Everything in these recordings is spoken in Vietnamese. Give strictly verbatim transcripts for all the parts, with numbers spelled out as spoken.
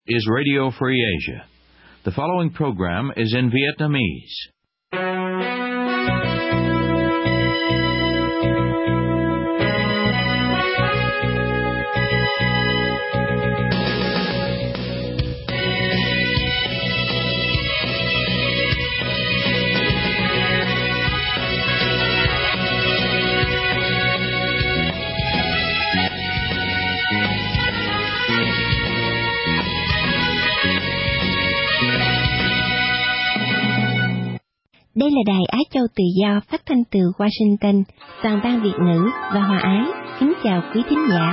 is Radio Free Asia. The following program is in Vietnamese. Đây là Đài Á Châu Tự Do phát thanh từ Washington, toàn ban Việt ngữ và Hòa Ái. Kính chào quý thính giả.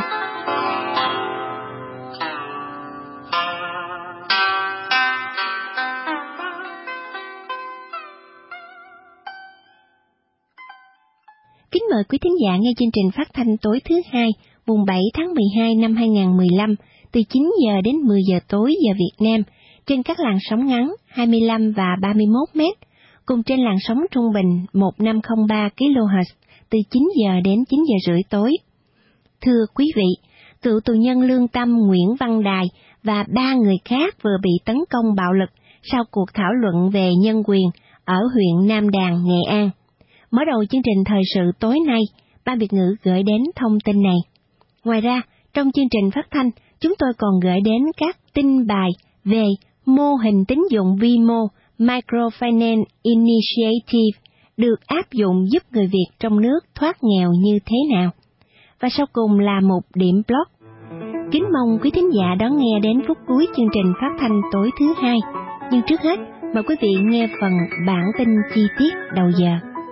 Kính mời quý thính giả nghe chương trình phát thanh tối thứ hai, mùng bảy tháng mười hai năm hai nghìn không trăm mười lăm, từ chín giờ đến mười giờ tối giờ Việt Nam, trên các làn sóng ngắn hai mươi lăm và ba mươi mốt mét. Cùng trên làn sóng trung bình một nghìn năm trăm lẻ ba ki lô héc từ chín giờ đến chín giờ rưỡi tối. Thưa quý vị, cựu tù nhân lương tâm Nguyễn Văn Đài và ba người khác vừa bị tấn công bạo lực sau cuộc thảo luận về nhân quyền ở huyện Nam Đàn, Nghệ An. Mở đầu chương trình thời sự tối nay, Ban Việt ngữ gửi đến thông tin này. Ngoài ra, trong chương trình phát thanh, chúng tôi còn gửi đến các tin bài về mô hình tín dụng vi mô Microfinance Initiative được áp dụng giúp người Việt trong nước thoát nghèo như thế nào. Và sau cùng là một điểm blog. Kính mong quý thính giả đón nghe đến phút cuối chương trình phát thanh tối thứ hai. Nhưng trước hết, mời quý vị nghe phần bản tin chi tiết đầu giờ.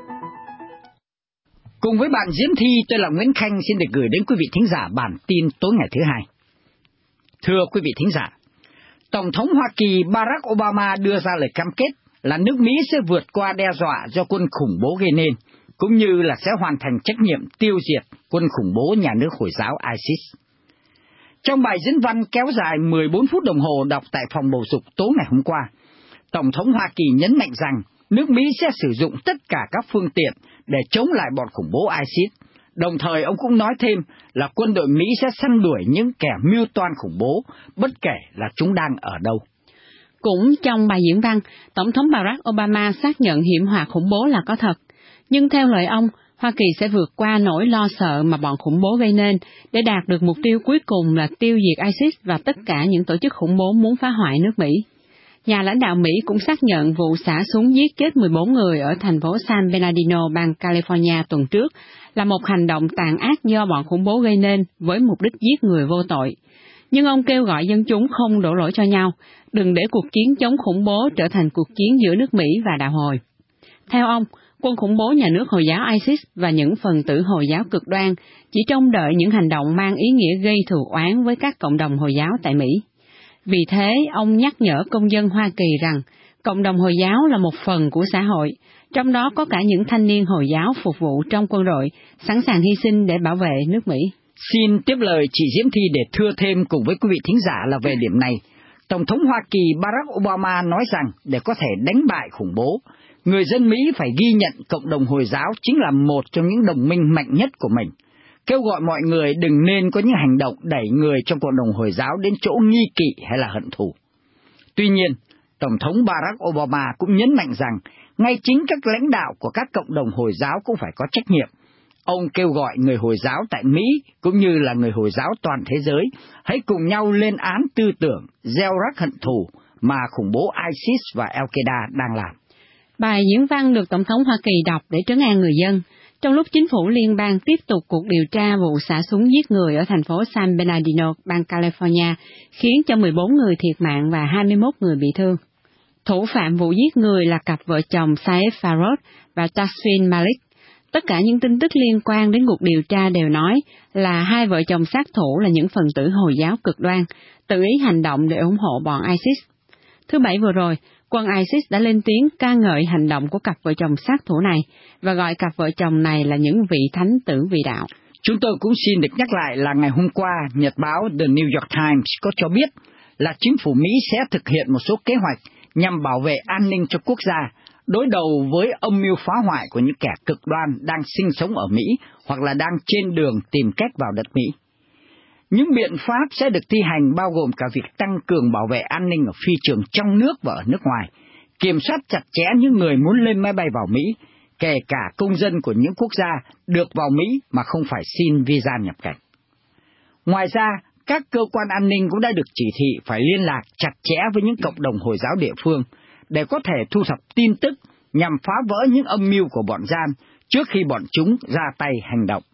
Cùng với bạn diễn thi, tôi là Nguyễn Khanh xin được gửi đến quý vị thính giả bản tin tối ngày thứ hai. Thưa quý vị thính giả, Tổng thống Hoa Kỳ Barack Obama đưa ra lời cam kết là nước Mỹ sẽ vượt qua đe dọa do quân khủng bố gây nên, cũng như là sẽ hoàn thành trách nhiệm tiêu diệt quân khủng bố nhà nước Hồi giáo ISIS. Trong bài diễn văn kéo dài mười bốn phút đồng hồ đọc tại phòng bầu dục tối ngày hôm qua, Tổng thống Hoa Kỳ nhấn mạnh rằng nước Mỹ sẽ sử dụng tất cả các phương tiện để chống lại bọn khủng bố ISIS. Đồng thời ông cũng nói thêm là quân đội Mỹ sẽ săn đuổi những kẻ mưu toan khủng bố, bất kể là chúng đang ở đâu. Cũng trong bài diễn văn, Tổng thống Barack Obama xác nhận hiểm họa khủng bố là có thật. Nhưng theo lời ông, Hoa Kỳ sẽ vượt qua nỗi lo sợ mà bọn khủng bố gây nên để đạt được mục tiêu cuối cùng là tiêu diệt ISIS và tất cả những tổ chức khủng bố muốn phá hoại nước Mỹ. Nhà lãnh đạo Mỹ cũng xác nhận vụ xả súng giết chết mười bốn người ở thành phố San Bernardino, bang California tuần trước là một hành động tàn ác do bọn khủng bố gây nên với mục đích giết người vô tội. Nhưng ông kêu gọi dân chúng không đổ lỗi cho nhau, đừng để cuộc chiến chống khủng bố trở thành cuộc chiến giữa nước Mỹ và đạo Hồi. Theo ông, quân khủng bố nhà nước Hồi giáo ISIS và những phần tử Hồi giáo cực đoan chỉ trông đợi những hành động mang ý nghĩa gây thù oán với các cộng đồng Hồi giáo tại Mỹ. Vì thế, ông nhắc nhở công dân Hoa Kỳ rằng cộng đồng Hồi giáo là một phần của xã hội, trong đó có cả những thanh niên Hồi giáo phục vụ trong quân đội, sẵn sàng hy sinh để bảo vệ nước Mỹ. Xin tiếp lời chị Diễm Thi để thưa thêm cùng với quý vị thính giả là về điểm này. Tổng thống Hoa Kỳ Barack Obama nói rằng để có thể đánh bại khủng bố, người dân Mỹ phải ghi nhận cộng đồng Hồi giáo chính là một trong những đồng minh mạnh nhất của mình. Kêu gọi mọi người đừng nên có những hành động đẩy người trong cộng đồng Hồi giáo đến chỗ nghi kỵ hay là hận thù. Tuy nhiên, Tổng thống Barack Obama cũng nhấn mạnh rằng ngay chính các lãnh đạo của các cộng đồng Hồi giáo cũng phải có trách nhiệm. Ông kêu gọi người Hồi giáo tại Mỹ cũng như là người Hồi giáo toàn thế giới hãy cùng nhau lên án tư tưởng gieo rắc hận thù mà khủng bố ISIS và Al-Qaeda đang làm. Bài diễn văn được Tổng thống Hoa Kỳ đọc để trấn an người dân trong lúc chính phủ liên bang tiếp tục cuộc điều tra vụ xả súng giết người ở thành phố San Bernardino, bang California, khiến cho mười bốn người thiệt mạng và hai mươi mốt người bị thương. Thủ phạm vụ giết người là cặp vợ chồng Saif Farouk và Tasfin Malik. Tất cả những tin tức liên quan đến cuộc điều tra đều nói là hai vợ chồng sát thủ là những phần tử Hồi giáo cực đoan, tự ý hành động để ủng hộ bọn ISIS. Thứ Bảy vừa rồi, quân ISIS đã lên tiếng ca ngợi hành động của cặp vợ chồng sát thủ này và gọi cặp vợ chồng này là những vị thánh tử vị đạo. Chúng tôi cũng xin được nhắc lại là ngày hôm qua, nhật báo The New York Times có cho biết là chính phủ Mỹ sẽ thực hiện một số kế hoạch nhằm bảo vệ an ninh cho quốc gia, đối đầu với âm mưu phá hoại của những kẻ cực đoan đang sinh sống ở Mỹ hoặc là đang trên đường tìm cách vào đất Mỹ. Những biện pháp sẽ được thi hành bao gồm cả việc tăng cường bảo vệ an ninh ở phi trường trong nước và ở nước ngoài, kiểm soát chặt chẽ những người muốn lên máy bay vào Mỹ, kể cả công dân của những quốc gia được vào Mỹ mà không phải xin visa nhập cảnh. Ngoài ra, các cơ quan an ninh cũng đã được chỉ thị phải liên lạc chặt chẽ với những cộng đồng Hồi giáo địa phương để có thể thu thập tin tức nhằm phá vỡ những âm mưu của bọn gian trước khi bọn chúng ra tay hành động.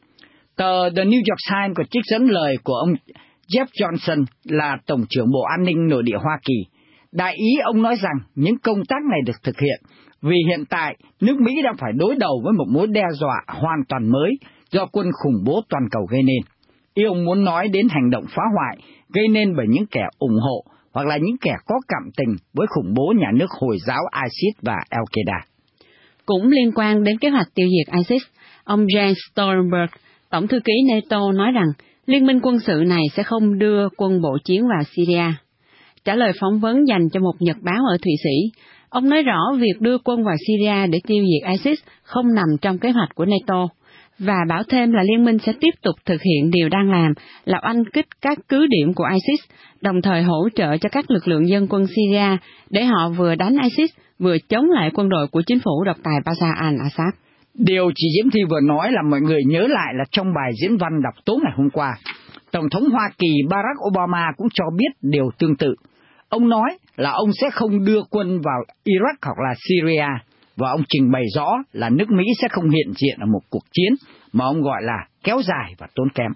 Tờ The New York Times có trích dẫn lời của ông Jeff Johnson là Tổng trưởng Bộ An ninh Nội địa Hoa Kỳ. Đại ý ông nói rằng những công tác này được thực hiện vì hiện tại nước Mỹ đang phải đối đầu với một mối đe dọa hoàn toàn mới do quân khủng bố toàn cầu gây nên. Ý ông muốn nói đến hành động phá hoại gây nên bởi những kẻ ủng hộ hoặc là những kẻ có cảm tình với khủng bố nhà nước Hồi giáo ISIS và Al-Qaeda. Cũng liên quan đến kế hoạch tiêu diệt ISIS, ông Jens Stoltenberg, Tổng thư ký NATO nói rằng liên minh quân sự này sẽ không đưa quân bộ chiến vào Syria. Trả lời phỏng vấn dành cho một nhật báo ở Thụy Sĩ, ông nói rõ việc đưa quân vào Syria để tiêu diệt ISIS không nằm trong kế hoạch của NATO, và bảo thêm là liên minh sẽ tiếp tục thực hiện điều đang làm là oanh kích các cứ điểm của ISIS, đồng thời hỗ trợ cho các lực lượng dân quân Syria để họ vừa đánh ISIS vừa chống lại quân đội của chính phủ độc tài Bashar al-Assad. Điều chị Diễm Thi vừa nói là mọi người nhớ lại là trong bài diễn văn đọc tối ngày hôm qua, Tổng thống Hoa Kỳ Barack Obama cũng cho biết điều tương tự. Ông nói là ông sẽ không đưa quân vào Iraq hoặc là Syria, và ông trình bày rõ là nước Mỹ sẽ không hiện diện ở một cuộc chiến mà ông gọi là kéo dài và tốn kém.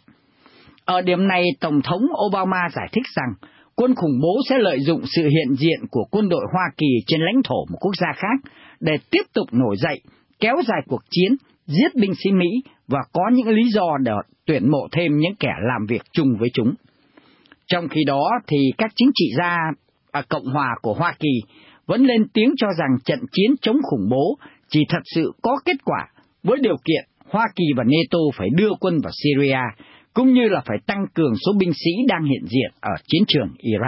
Ở điểm này, Tổng thống Obama giải thích rằng quân khủng bố sẽ lợi dụng sự hiện diện của quân đội Hoa Kỳ trên lãnh thổ một quốc gia khác để tiếp tục nổi dậy, kéo dài cuộc chiến, giết binh sĩ Mỹ và có những lý do để tuyển mộ thêm những kẻ làm việc chung với chúng. Trong khi đó thì các chính trị gia ở Cộng hòa của Hoa Kỳ vẫn lên tiếng cho rằng trận chiến chống khủng bố chỉ thật sự có kết quả với điều kiện Hoa Kỳ và NATO phải đưa quân vào Syria, cũng như là phải tăng cường số binh sĩ đang hiện diện ở chiến trường Iraq.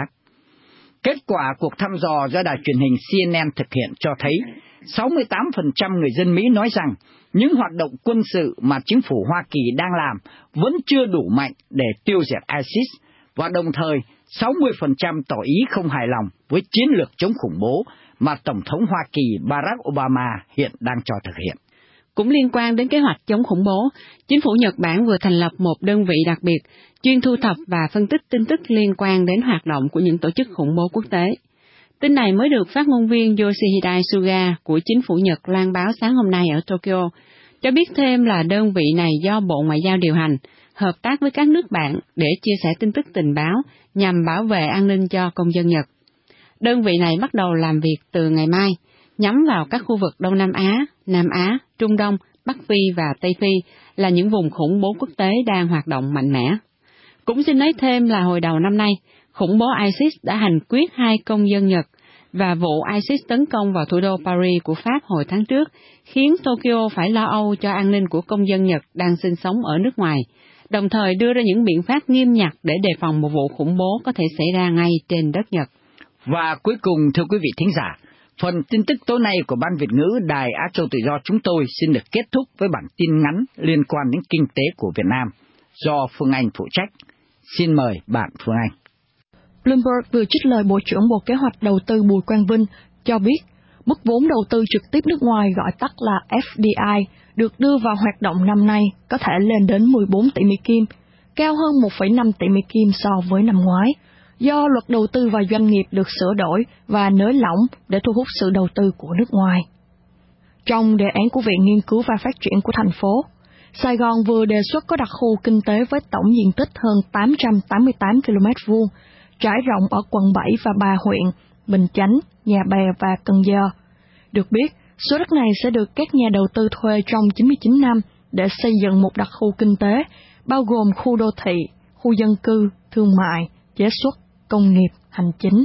Kết quả cuộc thăm dò do đài truyền hình C N N thực hiện cho thấy sáu mươi tám phần trăm người dân Mỹ nói rằng những hoạt động quân sự mà chính phủ Hoa Kỳ đang làm vẫn chưa đủ mạnh để tiêu diệt ISIS, và đồng thời sáu mươi phần trăm tỏ ý không hài lòng với chiến lược chống khủng bố mà Tổng thống Hoa Kỳ Barack Obama hiện đang cho thực hiện. Cũng liên quan đến kế hoạch chống khủng bố, chính phủ Nhật Bản vừa thành lập một đơn vị đặc biệt chuyên thu thập và phân tích tin tức liên quan đến hoạt động của những tổ chức khủng bố quốc tế. Tin này mới được phát ngôn viên Yoshihide Suga của chính phủ Nhật loan báo sáng hôm nay ở Tokyo, cho biết thêm là đơn vị này do Bộ Ngoại giao điều hành, hợp tác với các nước bạn để chia sẻ tin tức tình báo nhằm bảo vệ an ninh cho công dân Nhật. Đơn vị này bắt đầu làm việc từ ngày mai, nhắm vào các khu vực Đông Nam Á, Nam Á, Trung Đông, Bắc Phi và Tây Phi là những vùng khủng bố quốc tế đang hoạt động mạnh mẽ. Cũng xin nói thêm là hồi đầu năm nay, khủng bố ISIS đã hành quyết hai công dân Nhật, và vụ ISIS tấn công vào thủ đô Paris của Pháp hồi tháng trước khiến Tokyo phải lo âu cho an ninh của công dân Nhật đang sinh sống ở nước ngoài, đồng thời đưa ra những biện pháp nghiêm ngặt để đề phòng một vụ khủng bố có thể xảy ra ngay trên đất Nhật. Và cuối cùng, thưa quý vị thính giả, phần tin tức tối nay của Ban Việt ngữ Đài Á Châu Tự Do chúng tôi xin được kết thúc với bản tin ngắn liên quan đến kinh tế của Việt Nam do Phương Anh phụ trách. Xin mời bạn Phương Anh. Bloomberg vừa trích lời Bộ trưởng Bộ Kế hoạch Đầu tư Bùi Quang Vinh cho biết mức vốn đầu tư trực tiếp nước ngoài gọi tắt là F D I được đưa vào hoạt động năm nay có thể lên đến mười bốn tỷ Mỹ Kim, cao hơn một phẩy năm tỷ Mỹ Kim so với năm ngoái, do luật đầu tư và doanh nghiệp được sửa đổi và nới lỏng để thu hút sự đầu tư của nước ngoài. Trong đề án của Viện Nghiên cứu và Phát triển của thành phố, Sài Gòn vừa đề xuất có đặc khu kinh tế với tổng diện tích hơn tám trăm tám mươi tám ki lô mét vuông, trải rộng ở quận bảy và ba huyện, Bình Chánh, Nhà Bè và Cần Giờ. Được biết, số đất này sẽ được các nhà đầu tư thuê trong chín mươi chín năm để xây dựng một đặc khu kinh tế, bao gồm khu đô thị, khu dân cư, thương mại, chế xuất, công nghiệp, hành chính.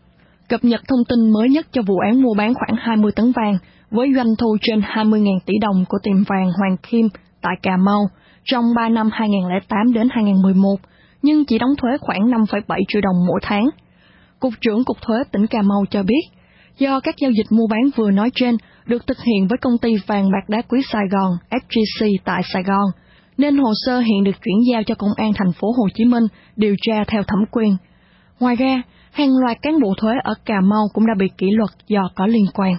Cập nhật thông tin mới nhất cho vụ án mua bán khoảng hai mươi tấn vàng với doanh thu trên hai mươi nghìn tỷ đồng của tiệm vàng Hoàng Kim tại Cà Mau trong ba năm hai nghìn không trăm lẻ tám đến hai nghìn không trăm mười một, nhưng chỉ đóng thuế khoảng năm phẩy bảy triệu đồng mỗi tháng. Cục trưởng Cục Thuế tỉnh Cà Mau cho biết, do các giao dịch mua bán vừa nói trên được thực hiện với công ty vàng bạc đá quý Sài Gòn S G C tại Sài Gòn, nên hồ sơ hiện được chuyển giao cho Công an thành phố Hồ Chí Minh điều tra theo thẩm quyền. Ngoài ra, hàng loạt cán bộ thuế ở Cà Mau cũng đã bị kỷ luật do có liên quan.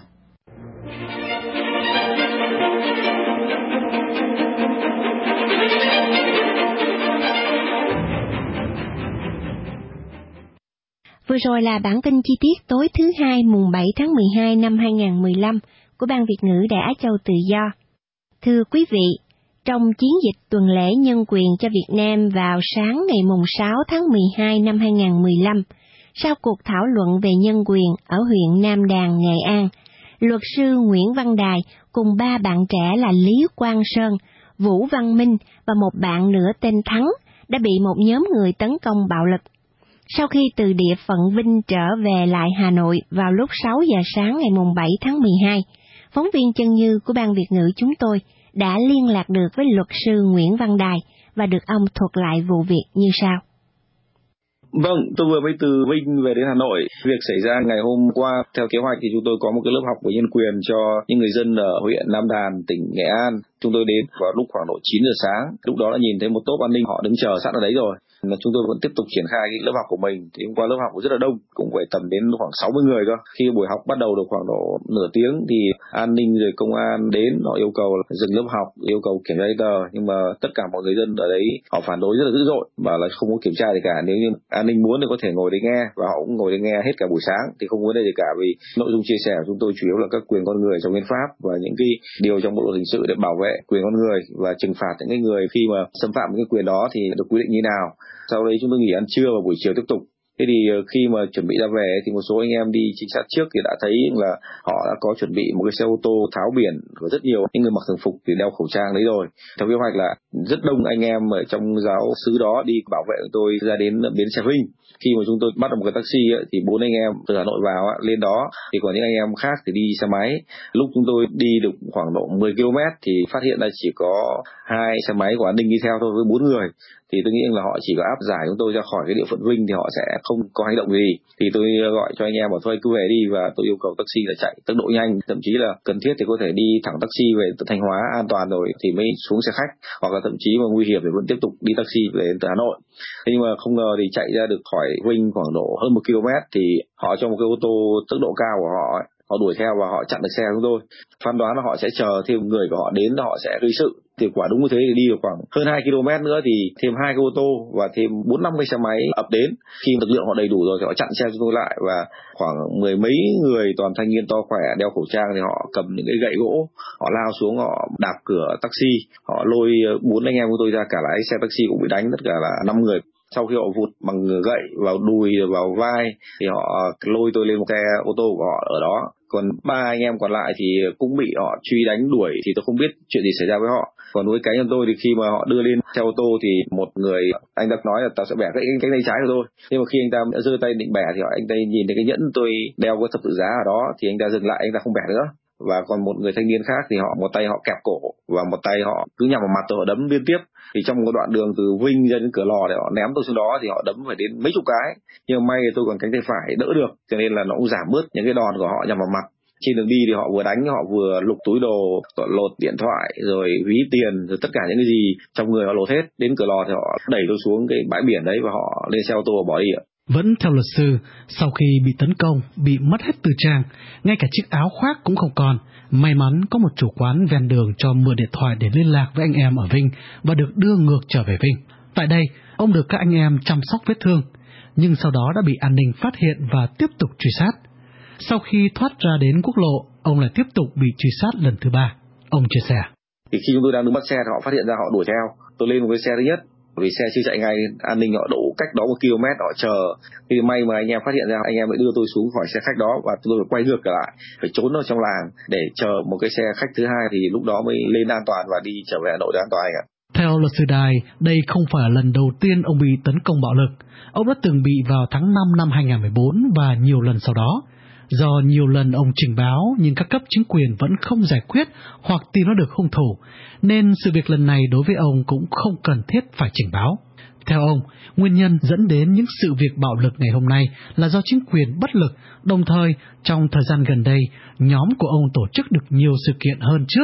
Vừa rồi là bản tin chi tiết tối thứ hai mùng bảy tháng mười hai năm hai nghìn không trăm mười lăm của Ban Việt ngữ Đài Á Châu Tự Do. Thưa quý vị, trong chiến dịch tuần lễ nhân quyền cho Việt Nam vào sáng ngày mùng sáu tháng mười hai năm hai nghìn không trăm mười lăm, sau cuộc thảo luận về nhân quyền ở huyện Nam Đàn, Nghệ An, luật sư Nguyễn Văn Đài cùng ba bạn trẻ là Lý Quang Sơn, Vũ Văn Minh và một bạn nữa tên Thắng đã bị một nhóm người tấn công bạo lực. Sau khi từ địa phận Vinh trở về lại Hà Nội vào lúc sáu giờ sáng ngày mùng bảy tháng mười hai, phóng viên Chân Như của Ban Việt ngữ chúng tôi đã liên lạc được với luật sư Nguyễn Văn Đài và được ông thuật lại vụ việc như sau. Vâng, tôi vừa mới từ Vinh về đến Hà Nội. Việc xảy ra ngày hôm qua, theo kế hoạch thì chúng tôi có một cái lớp học về nhân quyền cho những người dân ở huyện Nam Đàn, tỉnh Nghệ An. Chúng tôi đến vào lúc khoảng độ chín giờ sáng. Lúc đó đã nhìn thấy một tốp an ninh họ đứng chờ sẵn ở đấy rồi. Mà chúng tôi vẫn tiếp tục triển khai cái lớp học của mình. Thì hôm qua lớp học cũng rất là đông, cũng phải tầm đến khoảng sáu mươi người cơ. Khi buổi học bắt đầu được khoảng độ nửa tiếng thì an ninh rồi công an đến, họ yêu cầu dừng lớp học, yêu cầu kiểm tra giấy tờ. Nhưng mà tất cả mọi người dân ở đấy họ phản đối rất là dữ dội, bảo là không có kiểm tra gì cả. Nếu như an ninh muốn thì có thể ngồi đấy nghe, và họ cũng ngồi đấy nghe hết cả buổi sáng thì không có vấn đề gì cả, vì nội dung chia sẻ của chúng tôi chủ yếu là các quyền con người trong hiến pháp và những cái điều trong bộ luật hình sự để bảo vệ quyền con người và trừng phạt những cái người khi mà xâm phạm những cái quyền đó thì được quy định như nào. Sau đấy chúng tôi nghỉ ăn trưa và buổi chiều tiếp tục. Thế thì khi mà chuẩn bị ra về thì một số anh em đi trinh sát trước thì đã thấy là họ đã có chuẩn bị một cái xe ô tô tháo biển và rất nhiều những người mặc thường phục thì đeo khẩu trang đấy rồi. Theo kế hoạch là rất đông anh em ở trong giáo xứ đó đi bảo vệ tôi ra đến bến xe Vinh. Khi mà chúng tôi bắt được một cái taxi ấy, thì bốn anh em từ Hà Nội vào ấy, lên đó thì còn những anh em khác thì đi xe máy. Lúc chúng tôi đi được khoảng độ mười ki lô mét thì phát hiện là chỉ có hai xe máy của an ninh đi theo thôi với bốn người. Thì tôi nghĩ là họ chỉ có áp giải chúng tôi ra khỏi cái địa phận Vinh thì họ sẽ không có hành động gì. Thì tôi gọi cho anh em bảo thôi cứ về đi, và tôi yêu cầu taxi là chạy tốc độ nhanh, thậm chí là cần thiết thì có thể đi thẳng taxi về từ Thanh Hóa an toàn rồi thì mới xuống xe khách, hoặc là thậm chí mà nguy hiểm thì vẫn tiếp tục đi taxi về từ Hà Nội. Thế nhưng mà không ngờ thì chạy ra được khỏi Vinh khoảng độ hơn một ki lô mét thì họ cho một cái ô tô tốc độ cao của họ ấy, họ đuổi theo và họ chặn được xe của chúng tôi. Phán đoán là họ sẽ chờ thêm người của họ đến, họ sẽ gây sự. Thì quả đúng như thế, thì đi được khoảng hơn hai ki lô mét nữa thì thêm hai cái ô tô và thêm bốn năm cái xe máy ập đến. Khi lực lượng họ đầy đủ rồi thì họ chặn xe chúng tôi lại, và khoảng mười mấy người toàn thanh niên to khỏe đeo khẩu trang thì họ cầm những cái gậy gỗ, họ lao xuống, họ đạp cửa taxi, họ lôi bốn anh em của tôi ra, cả lái xe taxi cũng bị đánh, tất cả là năm người. Sau khi họ vụt bằng gậy vào đùi, vào vai thì họ lôi tôi lên một xe ô tô của họ ở đó. Còn ba anh em còn lại thì cũng bị họ truy đánh đuổi, thì tôi không biết chuyện gì xảy ra với họ. Còn với cá nhân tôi thì khi mà họ đưa lên xe ô tô thì một người, anh ta nói là tao sẽ bẻ cái cái tay trái của tôi. Nhưng mà khi anh ta giơ tay định bẻ thì họ, anh ta nhìn thấy cái nhẫn tôi đeo cái thập tự giá ở đó thì anh ta dừng lại, anh ta không bẻ nữa. Và còn một người thanh niên khác thì họ một tay họ kẹp cổ và một tay họ cứ nhằm vào mặt tôi, họ đấm liên tiếp. Thì trong một đoạn đường từ Vinh ra đến Cửa Lò để họ ném tôi xuống đó thì họ đấm phải đến mấy chục cái. Nhưng may tôi còn cánh tay phải đỡ được, cho nên là nó cũng giảm bớt những cái đòn của họ nhằm vào mặt. Trên đường đi thì họ vừa đánh, họ vừa lục túi đồ, lột điện thoại, rồi ví tiền, rồi tất cả những cái gì trong người họ lột hết. Đến Cửa Lò thì họ đẩy tôi xuống cái bãi biển đấy và họ lên xe ô tô và bỏ đi ạ. Vẫn theo luật sư, sau khi bị tấn công, bị mất hết tư trang, ngay cả chiếc áo khoác cũng không còn. May mắn có một chủ quán ven đường cho mượn điện thoại để liên lạc với anh em ở Vinh và được đưa ngược trở về Vinh. Tại đây, ông được các anh em chăm sóc vết thương, nhưng sau đó đã bị an ninh phát hiện và tiếp tục truy sát. Sau khi thoát ra đến quốc lộ, ông lại tiếp tục bị truy sát lần thứ ba. Ông chia sẻ. Thì khi chúng tôi đang đứng bắt xe thì họ phát hiện ra, họ đuổi theo. Tôi lên một cái xe thứ nhất, vì xe chưa chạy ngay, an ninh họ đổ cách đó một ki lô mét, họ chờ. Thì may mà anh em phát hiện ra, anh em mới đưa tôi xuống khỏi xe khách đó và tôi phải quay ngược trở lại, phải trốn ở trong làng để chờ một cái xe khách thứ hai, thì lúc đó mới lên an toàn và đi trở về Hà Nội an toàn anh ạ. Theo luật sư Đài, đây không phải là lần đầu tiên ông bị tấn công bạo lực. Ông đã từng bị vào tháng năm năm hai nghìn không trăm mười bốn và nhiều lần sau đó. Do nhiều lần ông trình báo nhưng các cấp chính quyền vẫn không giải quyết hoặc tìm ra được hung thủ, nên sự việc lần này đối với ông cũng không cần thiết phải trình báo. Theo ông, nguyên nhân dẫn đến những sự việc bạo lực ngày hôm nay là do chính quyền bất lực, đồng thời trong thời gian gần đây, nhóm của ông tổ chức được nhiều sự kiện hơn trước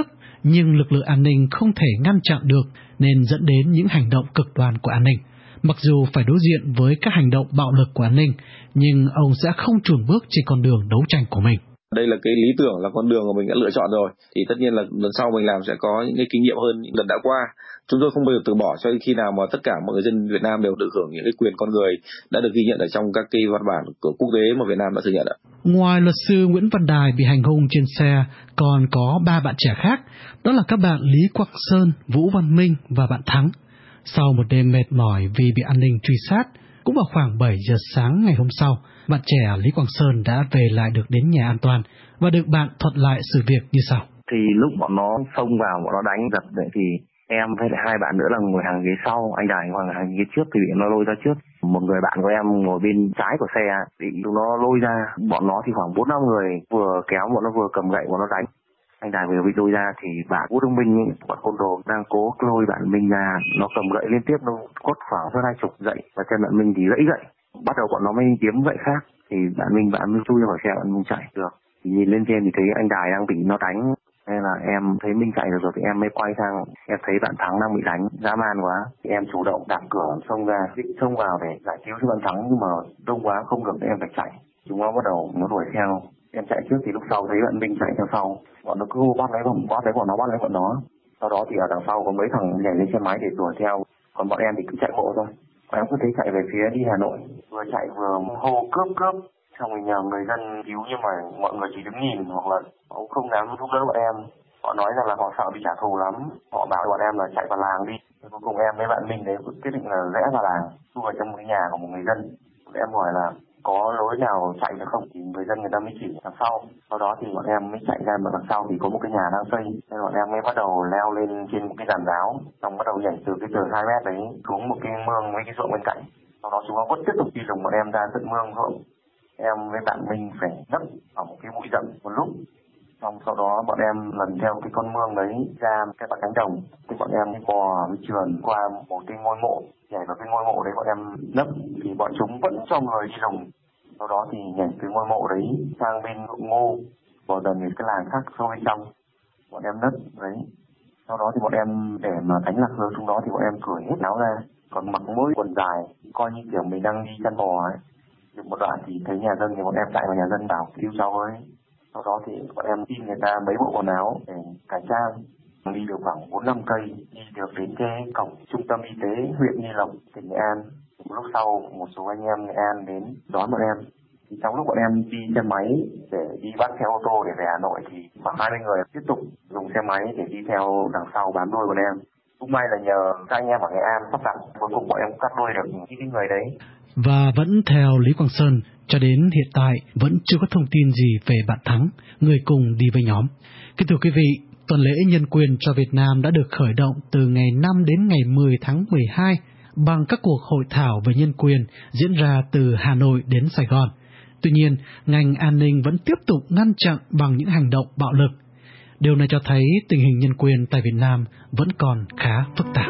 nhưng lực lượng an ninh không thể ngăn chặn được nên dẫn đến những hành động cực đoan của an ninh. Mặc dù phải đối diện với các hành động bạo lực của an ninh, nhưng ông sẽ không chùn bước trên con đường đấu tranh của mình. Đây là cái lý tưởng, là con đường mà mình đã lựa chọn rồi. Thì tất nhiên là lần sau mình làm sẽ có những cái kinh nghiệm hơn những lần đã qua. Chúng tôi không bao giờ từ bỏ cho đến khi nào mà tất cả mọi người dân Việt Nam đều được hưởng những cái quyền con người đã được ghi nhận ở trong các cái văn bản của quốc tế mà Việt Nam đã thừa nhận ạ. Ngoài luật sư Nguyễn Văn Đài bị hành hung trên xe, còn có ba bạn trẻ khác, đó là các bạn Lý Quang Sơn, Vũ Văn Minh và bạn Thắng. Sau một đêm mệt mỏi vì bị an ninh truy sát, cũng vào khoảng bảy giờ sáng ngày hôm sau, bạn trẻ Lý Quang Sơn đã về lại được đến nhà an toàn và được bạn thuật lại sự việc như sau. Thì lúc bọn nó xông vào, bọn nó đánh giật đấy thì em với lại hai bạn nữa là ngồi hàng ghế sau, anh Đài ngồi hàng ghế trước thì bị nó lôi ra trước. Một người bạn của em ngồi bên trái của xe bị nó lôi ra, bọn nó thì khoảng bốn năm người vừa kéo bọn nó vừa cầm gậy bọn nó đánh. Anh Đài vừa bị lôi ra thì bạn Vũ Đức Minh, bọn côn đồ đang cố lôi bạn Minh ra, nó cầm gậy liên tiếp nó quất khoảng hơn hai chục gậy và chân bạn Minh thì gãy gậy. Bắt đầu bọn nó mới kiếm gậy khác thì bạn Minh bạn Minh chui ra khỏi xe, bạn Minh chạy được. Thì nhìn lên trên thì thấy anh Đài đang bị nó đánh, nên là em thấy Minh chạy được rồi thì em mới quay sang, em thấy bạn Thắng đang bị đánh dã man quá thì em chủ động đạp cửa xông ra, định xông vào để giải cứu cho bạn Thắng nhưng mà đông quá không được nên em phải chạy. Chúng nó bắt đầu nó đuổi theo, em chạy trước thì lúc sau thấy bạn Minh chạy theo sau, bọn nó cứ bắt lấy bọn bắt lấy bọn nó bắt lấy bọn nó. Sau đó thì ở đằng sau có mấy thằng nhảy lên xe máy để đuổi theo, còn bọn em thì cứ chạy bộ thôi. Em cứ thấy chạy về phía đi Hà Nội, vừa chạy vừa hô cướp cướp, xong rồi nhờ người dân cứu nhưng mà mọi người chỉ đứng nhìn hoặc là cũng không dám giúp đỡ bọn em. Họ nói rằng là họ sợ bị trả thù lắm, họ bảo bọn em là chạy vào làng đi. Thì cuối cùng em với bạn Minh đấy quyết định là rẽ vào làng, chui vào trong cái nhà của một người dân. Em hỏi là có lối nào chạy được không thì người dân người ta mới chỉ đằng sau. Sau đó thì bọn em mới chạy ra mà đằng sau thì có một cái nhà đang xây, nên bọn em mới bắt đầu leo lên trên một cái giàn giáo, xong bắt đầu nhảy từ cái tường hai mét đấy xuống một cái mương với cái ruộng bên cạnh. Sau đó chúng nó vẫn tiếp tục đi lùng bọn em ra tận mương ruộng. Em với bạn Minh phải nấp ở một cái bụi rậm một lúc, xong sau đó bọn em lần theo cái con mương đấy ra cái bãi cánh đồng, thì bọn em đi bò với trườn qua một cái ngôi mộ, nhảy vào cái ngôi mộ đấy bọn em nấp thì bọn chúng vẫn cho người đi lùng. Sau đó thì nhảy từ ngôi mộ đấy sang bên ruộng ngô, vào dần đến cái làng khác sâu bên trong, bọn em nấp đấy. Sau đó thì bọn em để mà đánh lạc hướng chúng đó thì bọn em cởi hết áo ra, còn mặc mỗi quần dài, coi như kiểu mình đang đi chăn bò ấy. Được một đoạn thì thấy nhà dân thì bọn em chạy vào nhà dân bảo cứu cháu với. Sau đó thì bọn em xin người ta mấy bộ quần áo để cải trang, đi được khoảng bốn năm cây, đi được đến cái cổng trung tâm y tế huyện Nghi Lộc, tỉnh Nghệ An. Một lúc sau một số anh em Nghệ An đến đón bọn em. Thì trong lúc bọn em đi xe máy để đi bắt xe ô tô để về Hà Nội thì khoảng hai mươi người tiếp tục dùng xe máy để đi theo đằng sau bám đuôi bọn em. Cũng may là nhờ các anh em ở Nghệ An sắp đặt, cuối cùng bọn em cắt đuôi được những người đấy. Và vẫn theo Lý Quang Sơn, cho đến hiện tại vẫn chưa có thông tin gì về bạn Thắng, người cùng đi với nhóm. Kính thưa quý vị, tuần lễ nhân quyền cho Việt Nam đã được khởi động từ ngày năm đến ngày mười tháng mười hai bằng các cuộc hội thảo về nhân quyền diễn ra từ Hà Nội đến Sài Gòn. Tuy nhiên, ngành an ninh vẫn tiếp tục ngăn chặn bằng những hành động bạo lực. Điều này cho thấy tình hình nhân quyền tại Việt Nam vẫn còn khá phức tạp.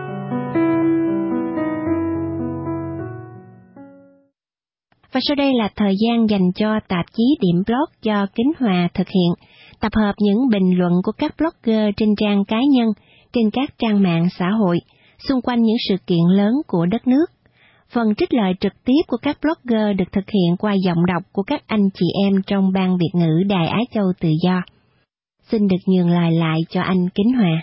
Và sau đây là thời gian dành cho tạp chí Điểm Blog do Kính Hòa thực hiện, tập hợp những bình luận của các blogger trên trang cá nhân, trên các trang mạng xã hội, xung quanh những sự kiện lớn của đất nước. Phần trích lời trực tiếp của các blogger được thực hiện qua giọng đọc của các anh chị em trong Ban Việt ngữ Đài Á Châu Tự Do. Xin được nhường lời lại cho anh Kính Hòa.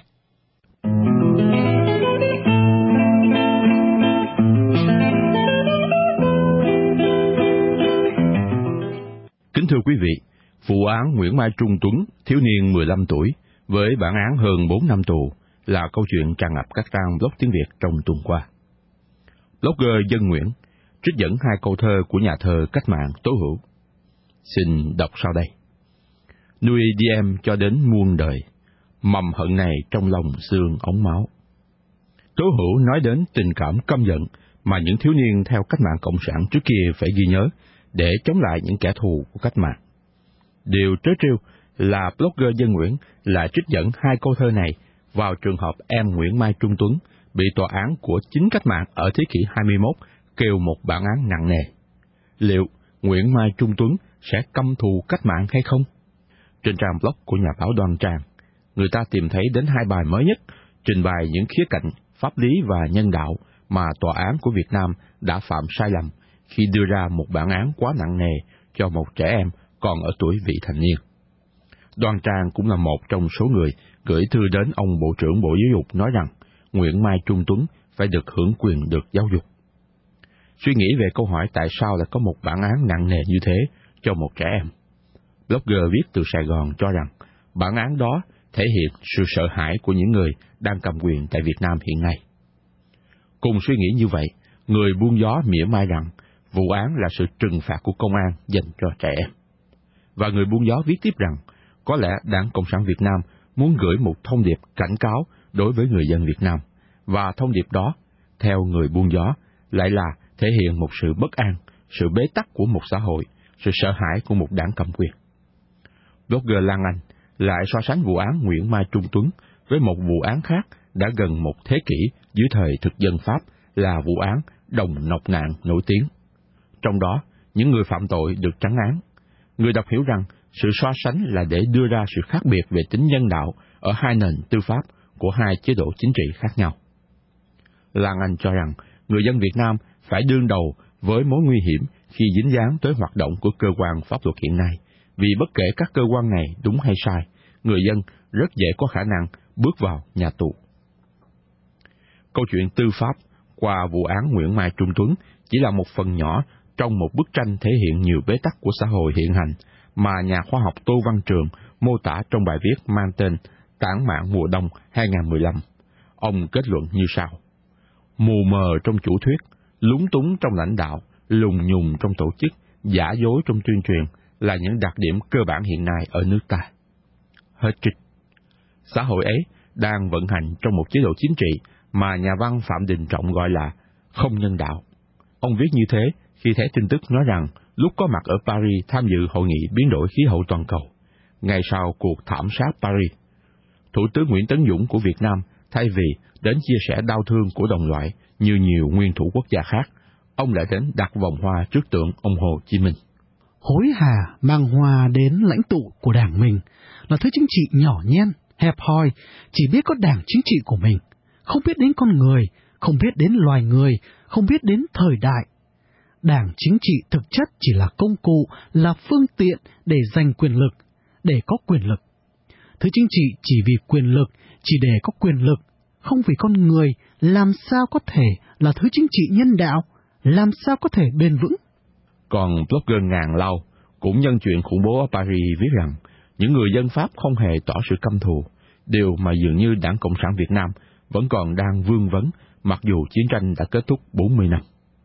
Kính thưa quý vị, vụ án Nguyễn Mai Trung Tuấn, thiếu niên mười lăm tuổi, với bản án hơn bốn năm tù, là câu chuyện tràn ngập các trang blog tiếng Việt trong tuần qua. Blogger Dân Nguyễn trích dẫn hai câu thơ của nhà thơ cách mạng Tố Hữu. Xin đọc sau đây. Nuôi đi em cho đến muôn đời, mầm hận này trong lòng xương ống máu. Tố Hữu nói đến tình cảm căm giận mà những thiếu niên theo cách mạng cộng sản trước kia phải ghi nhớ để chống lại những kẻ thù của cách mạng. Điều trớ trêu là blogger Dân Nguyễn lại trích dẫn hai câu thơ này vào trường hợp em Nguyễn Mai Trung Tuấn bị tòa án của chính cách mạng ở thế kỷ hai mươi mốt kêu một bản án nặng nề. Liệu Nguyễn Mai Trung Tuấn sẽ căm thù cách mạng hay không? Trên trang blog của nhà báo Đoan Trang, người ta tìm thấy đến hai bài mới nhất, trình bày những khía cạnh pháp lý và nhân đạo mà tòa án của Việt Nam đã phạm sai lầm khi đưa ra một bản án quá nặng nề cho một trẻ em còn ở tuổi vị thành niên. Đoan Trang cũng là một trong số người gửi thư đến ông Bộ trưởng Bộ Giáo dục nói rằng Nguyễn Mai Trung Tuấn phải được hưởng quyền được giáo dục. Suy nghĩ về câu hỏi tại sao lại có một bản án nặng nề như thế cho một trẻ em, blogger viết từ Sài Gòn cho rằng bản án đó thể hiện sự sợ hãi của những người đang cầm quyền tại Việt Nam hiện nay. Cùng suy nghĩ như vậy, người buôn gió mỉa mai rằng vụ án là sự trừng phạt của công an dành cho trẻ em. Và người buôn gió viết tiếp rằng có lẽ Đảng Cộng sản Việt Nam muốn gửi một thông điệp cảnh cáo đối với người dân Việt Nam, và thông điệp đó, theo người buôn gió, lại là thể hiện một sự bất an, sự bế tắc của một xã hội, sự sợ hãi của một đảng cầm quyền. Blogger Lan Anh lại so sánh vụ án Nguyễn Mai Trung Tuấn với một vụ án khác đã gần một thế kỷ dưới thời thực dân Pháp là vụ án Đồng Nọc Nạn nổi tiếng. Trong đó, những người phạm tội được trắng án. Người đọc hiểu rằng sự so sánh là để đưa ra sự khác biệt về tính nhân đạo ở hai nền tư pháp của hai chế độ chính trị khác nhau. Lan Anh cho rằng người dân Việt Nam phải đương đầu với mối nguy hiểm khi dính dáng tới hoạt động của cơ quan pháp luật hiện nay, vì bất kể các cơ quan này đúng hay sai, người dân rất dễ có khả năng bước vào nhà tù. Câu chuyện tư pháp qua vụ án Nguyễn Mai Trung Tuấn chỉ là một phần nhỏ trong một bức tranh thể hiện nhiều bế tắc của xã hội hiện hành mà nhà khoa học Tô Văn Trường mô tả trong bài viết mang tên Tản mạn mùa đông hai không một lăm. Ông kết luận như sau: mù mờ trong chủ thuyết, lúng túng trong lãnh đạo, lùng nhùng trong tổ chức, giả dối trong tuyên truyền là những đặc điểm cơ bản hiện nay ở nước ta. Hết trích. Xã hội ấy đang vận hành trong một chế độ chính trị mà nhà văn Phạm Đình Trọng gọi là không nhân đạo. Ông viết như thế khi thấy tin tức nói rằng lúc có mặt ở Paris tham dự hội nghị biến đổi khí hậu toàn cầu, ngay sau cuộc thảm sát Paris, Thủ tướng Nguyễn Tấn Dũng của Việt Nam thay vì đến chia sẻ đau thương của đồng loại như nhiều nguyên thủ quốc gia khác, ông lại đến đặt vòng hoa trước tượng ông Hồ Chí Minh. Hối hả mang hoa đến lãnh tụ của đảng mình là thứ chính trị nhỏ nhen, hẹp hòi, chỉ biết có đảng chính trị của mình, không biết đến con người, không biết đến loài người, không biết đến thời đại. Đảng chính trị thực chất chỉ là công cụ, là phương tiện để giành quyền lực, để có quyền lực. Thứ chính trị chỉ vì quyền lực, chỉ để có quyền lực, không vì con người, làm sao có thể là thứ chính trị nhân đạo, làm sao có thể bền vững. Còn blogger Ngàn Lau cũng nhân chuyện khủng bố ở Paris viết rằng những người dân Pháp không hề tỏ sự căm thù, điều mà dường như Đảng Cộng sản Việt Nam vẫn còn đang vương vấn mặc dù chiến tranh đã kết thúc bốn mươi năm.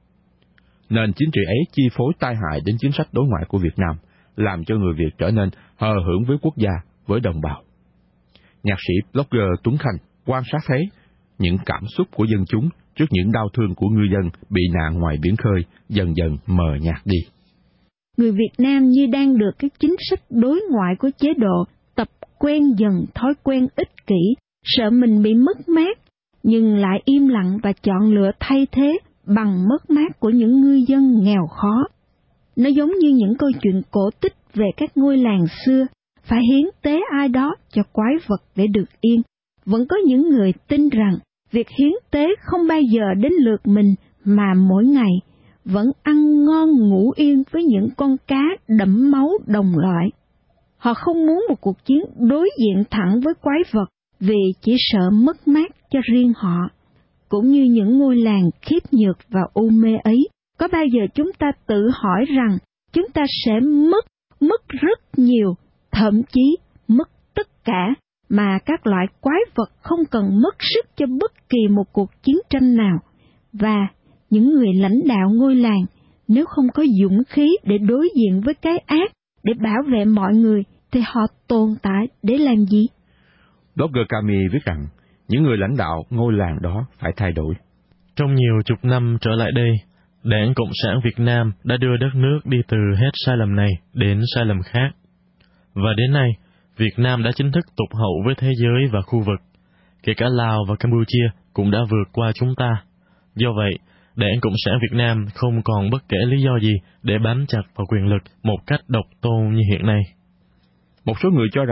Nền chính trị ấy chi phối tai hại đến chính sách đối ngoại của Việt Nam, làm cho người Việt trở nên hờ hững với quốc gia, với đồng bào. Nhạc sĩ blogger Tuấn Khanh quan sát thấy những cảm xúc của dân chúng trước những đau thương của ngư dân bị nạn ngoài biển khơi dần dần mờ nhạt đi. Người Việt Nam như đang được các chính sách đối ngoại của chế độ tập quen dần thói quen ích kỷ, sợ mình bị mất mát, nhưng lại im lặng và chọn lựa thay thế bằng mất mát của những ngư dân nghèo khó. Nó giống như những câu chuyện cổ tích về các ngôi làng xưa, phải hiến tế ai đó cho quái vật để được yên. Vẫn có những người tin rằng việc hiến tế không bao giờ đến lượt mình mà mỗi ngày vẫn ăn ngon ngủ yên với những con cá đẫm máu đồng loại. Họ không muốn một cuộc chiến đối diện thẳng với quái vật vì chỉ sợ mất mát cho riêng họ. Cũng như những ngôi làng khiếp nhược và u mê ấy, có bao giờ chúng ta tự hỏi rằng chúng ta sẽ mất, mất rất nhiều, thậm chí mất tất cả, mà các loại quái vật không cần mất sức cho bất kỳ một cuộc chiến tranh nào. Và những người lãnh đạo ngôi làng, nếu không có dũng khí để đối diện với cái ác, để bảo vệ mọi người, thì họ tồn tại để làm gì? Blogger Cami viết rằng, những người lãnh đạo ngôi làng đó phải thay đổi. Trong nhiều chục năm trở lại đây, Đảng Cộng sản Việt Nam đã đưa đất nước đi từ hết sai lầm này đến sai lầm khác. Và đến nay, Việt Nam đã chính thức tụt hậu với thế giới và khu vực. Kể cả Lào và Campuchia cũng đã vượt qua chúng ta. Do vậy, Đảng Cộng sản Việt Nam không còn bất kể lý do gì để bám chặt vào quyền lực một cách độc tôn như hiện nay. Một số người cho rằng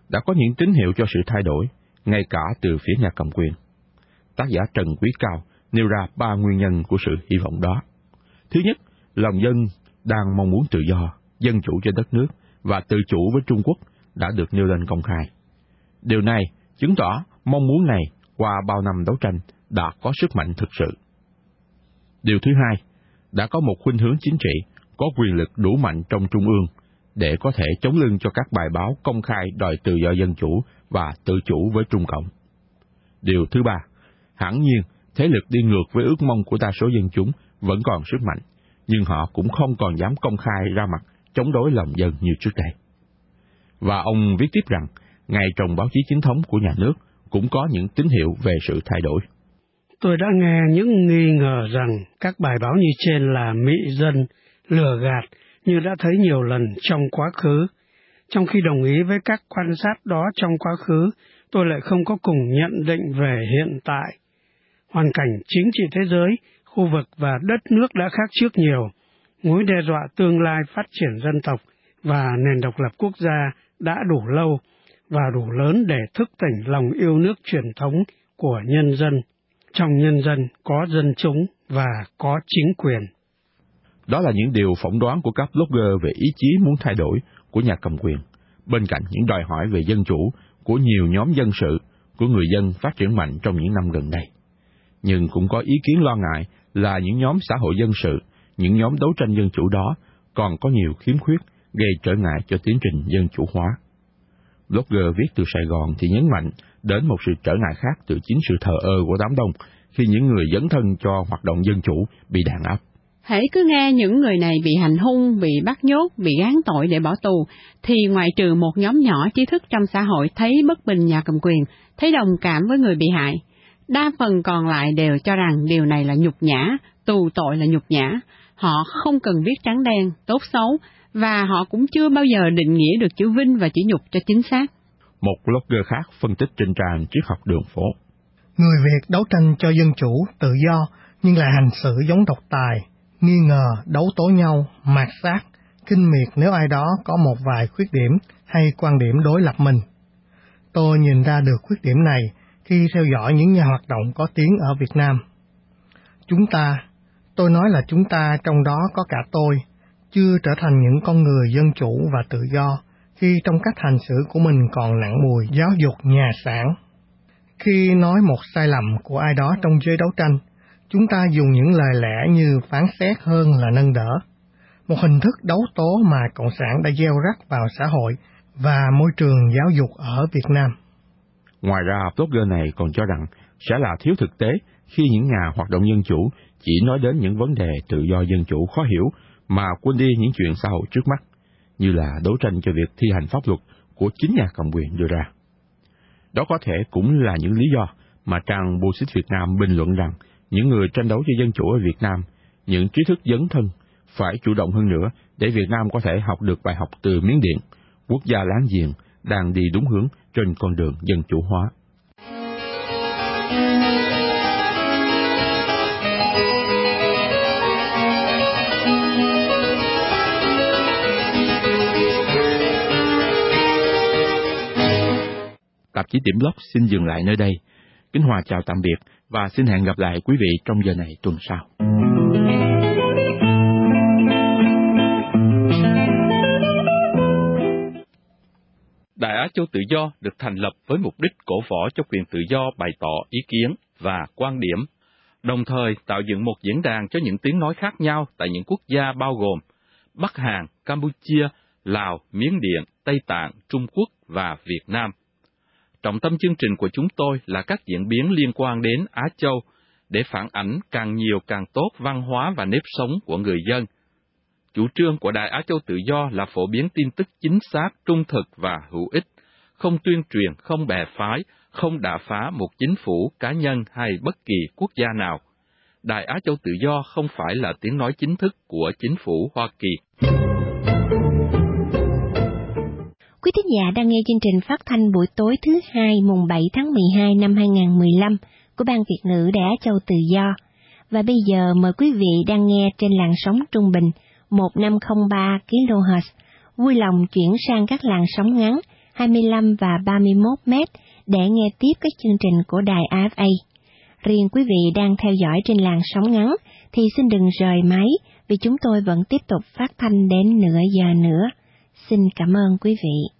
đã có những tín hiệu cho sự thay đổi, ngay cả từ phía nhà cầm quyền. Tác giả Trần Quý Cao nêu ra ba nguyên nhân của sự hy vọng đó. Thứ nhất, lòng dân đang mong muốn tự do, dân chủ trên đất nước và tự chủ với Trung Quốc đã được nêu lên công khai. Điều này chứng tỏ mong muốn này qua bao năm đấu tranh đã có sức mạnh thực sự. Điều thứ hai, đã có một khuynh hướng chính trị, có quyền lực đủ mạnh trong Trung ương để có thể chống lưng cho các bài báo công khai đòi tự do dân chủ và tự chủ với Trung Cộng. Điều thứ ba, hẳn nhiên thế lực đi ngược với ước mong của đa số dân chúng vẫn còn sức mạnh, nhưng họ cũng không còn dám công khai ra mặt chống đối lòng dân như trước đây. Và ông viết tiếp rằng, ngay trong báo chí chính thống của nhà nước cũng có những tín hiệu về sự thay đổi. Tôi đã nghe những nghi ngờ rằng các bài báo như trên là mị dân, lừa gạt như đã thấy nhiều lần trong quá khứ. Trong khi đồng ý với các quan sát đó trong quá khứ, tôi lại không có cùng nhận định về hiện tại. Hoàn cảnh chính trị thế giới, khu vực và đất nước đã khác trước nhiều. Mối đe dọa tương lai phát triển dân tộc và nền độc lập quốc gia đã đủ lâu và đủ lớn để thức tỉnh lòng yêu nước truyền thống của nhân dân. Trong nhân dân có dân chúng và có chính quyền. Đó là những điều phỏng đoán của các blogger về ý chí muốn thay đổi của nhà cầm quyền, bên cạnh những đòi hỏi về dân chủ của nhiều nhóm dân sự của người dân phát triển mạnh trong những năm gần đây. Nhưng cũng có ý kiến lo ngại là những nhóm xã hội dân sự, những nhóm đấu tranh dân chủ đó còn có nhiều khiếm khuyết gây trở ngại cho tiến trình dân chủ hóa. Blogger viết từ Sài Gòn thì nhấn mạnh đến một sự trở ngại khác từ chính sự thờ ơ của đám đông khi những người dấn thân cho hoạt động dân chủ bị đàn áp. Hễ cứ nghe những người này bị hành hung, bị bắt nhốt, bị gán tội để bỏ tù, thì ngoại trừ một nhóm nhỏ trí thức trong xã hội thấy bất bình nhà cầm quyền, thấy đồng cảm với người bị hại, đa phần còn lại đều cho rằng điều này là nhục nhã, tù tội là nhục nhã. Họ không cần viết trắng đen, tốt xấu, và họ cũng chưa bao giờ định nghĩa được chữ vinh và chữ nhục cho chính xác. Một blogger khác phân tích trên trang Triết học đường phố. Người Việt đấu tranh cho dân chủ, tự do, nhưng lại hành xử giống độc tài, nghi ngờ, đấu tố nhau, mạt sát, kinh miệt nếu ai đó có một vài khuyết điểm hay quan điểm đối lập mình. Tôi nhìn ra được khuyết điểm này khi theo dõi những nhà hoạt động có tiếng ở Việt Nam. Chúng ta, tôi nói là chúng ta trong đó có cả tôi, chưa trở thành những con người dân chủ và tự do, khi trong cách hành xử của mình còn nặng mùi giáo dục nhà sản. Khi nói một sai lầm của ai đó trong giới đấu tranh, chúng ta dùng những lời lẽ như phán xét hơn là nâng đỡ, một hình thức đấu tố mà Cộng sản đã gieo rắc vào xã hội và môi trường giáo dục ở Việt Nam. Ngoài ra, blogger này còn cho rằng sẽ là thiếu thực tế khi những nhà hoạt động dân chủ chỉ nói đến những vấn đề tự do dân chủ khó hiểu mà quên đi những chuyện xã hội trước mắt, như là đấu tranh cho việc thi hành pháp luật của chính nhà cầm quyền đưa ra. Đó có thể cũng là những lý do mà trang Bô Xít Việt Nam bình luận rằng những người tranh đấu cho dân chủ ở Việt Nam, những trí thức dấn thân, phải chủ động hơn nữa để Việt Nam có thể học được bài học từ Miến Điện, quốc gia láng giềng đang đi đúng hướng trên con đường dân chủ hóa. Tạp chí Điểm Blog xin dừng lại nơi đây. Kính Hòa chào tạm biệt và xin hẹn gặp lại quý vị trong giờ này tuần sau. Đài Á Châu Tự Do được thành lập với mục đích cổ võ cho quyền tự do bày tỏ ý kiến và quan điểm, đồng thời tạo dựng một diễn đàn cho những tiếng nói khác nhau tại những quốc gia bao gồm Bắc Hàn, Campuchia, Lào, Miến Điện, Tây Tạng, Trung Quốc và Việt Nam. Trọng tâm chương trình của chúng tôi là các diễn biến liên quan đến Á Châu, để phản ảnh càng nhiều càng tốt văn hóa và nếp sống của người dân. Chủ trương của Đài Á Châu Tự Do là phổ biến tin tức chính xác, trung thực và hữu ích, không tuyên truyền, không bè phái, không đả phá một chính phủ, cá nhân hay bất kỳ quốc gia nào. Đài Á Châu Tự Do không phải là tiếng nói chính thức của chính phủ Hoa Kỳ. Quý thính giả đang nghe chương trình phát thanh buổi tối thứ hai mùng bảy tháng mười hai năm hai nghìn không trăm mười lăm của Ban Việt ngữ Đài Á Châu Tự Do. Và bây giờ mời quý vị đang nghe trên làn sóng trung bình một nghìn năm trăm lẻ ba ki lô héc, vui lòng chuyển sang các làn sóng ngắn hai mươi lăm và ba mươi mốt mét để nghe tiếp các chương trình của đài a ép a. Riêng quý vị đang theo dõi trên làn sóng ngắn thì xin đừng rời máy vì chúng tôi vẫn tiếp tục phát thanh đến nửa giờ nữa. Xin cảm ơn quý vị.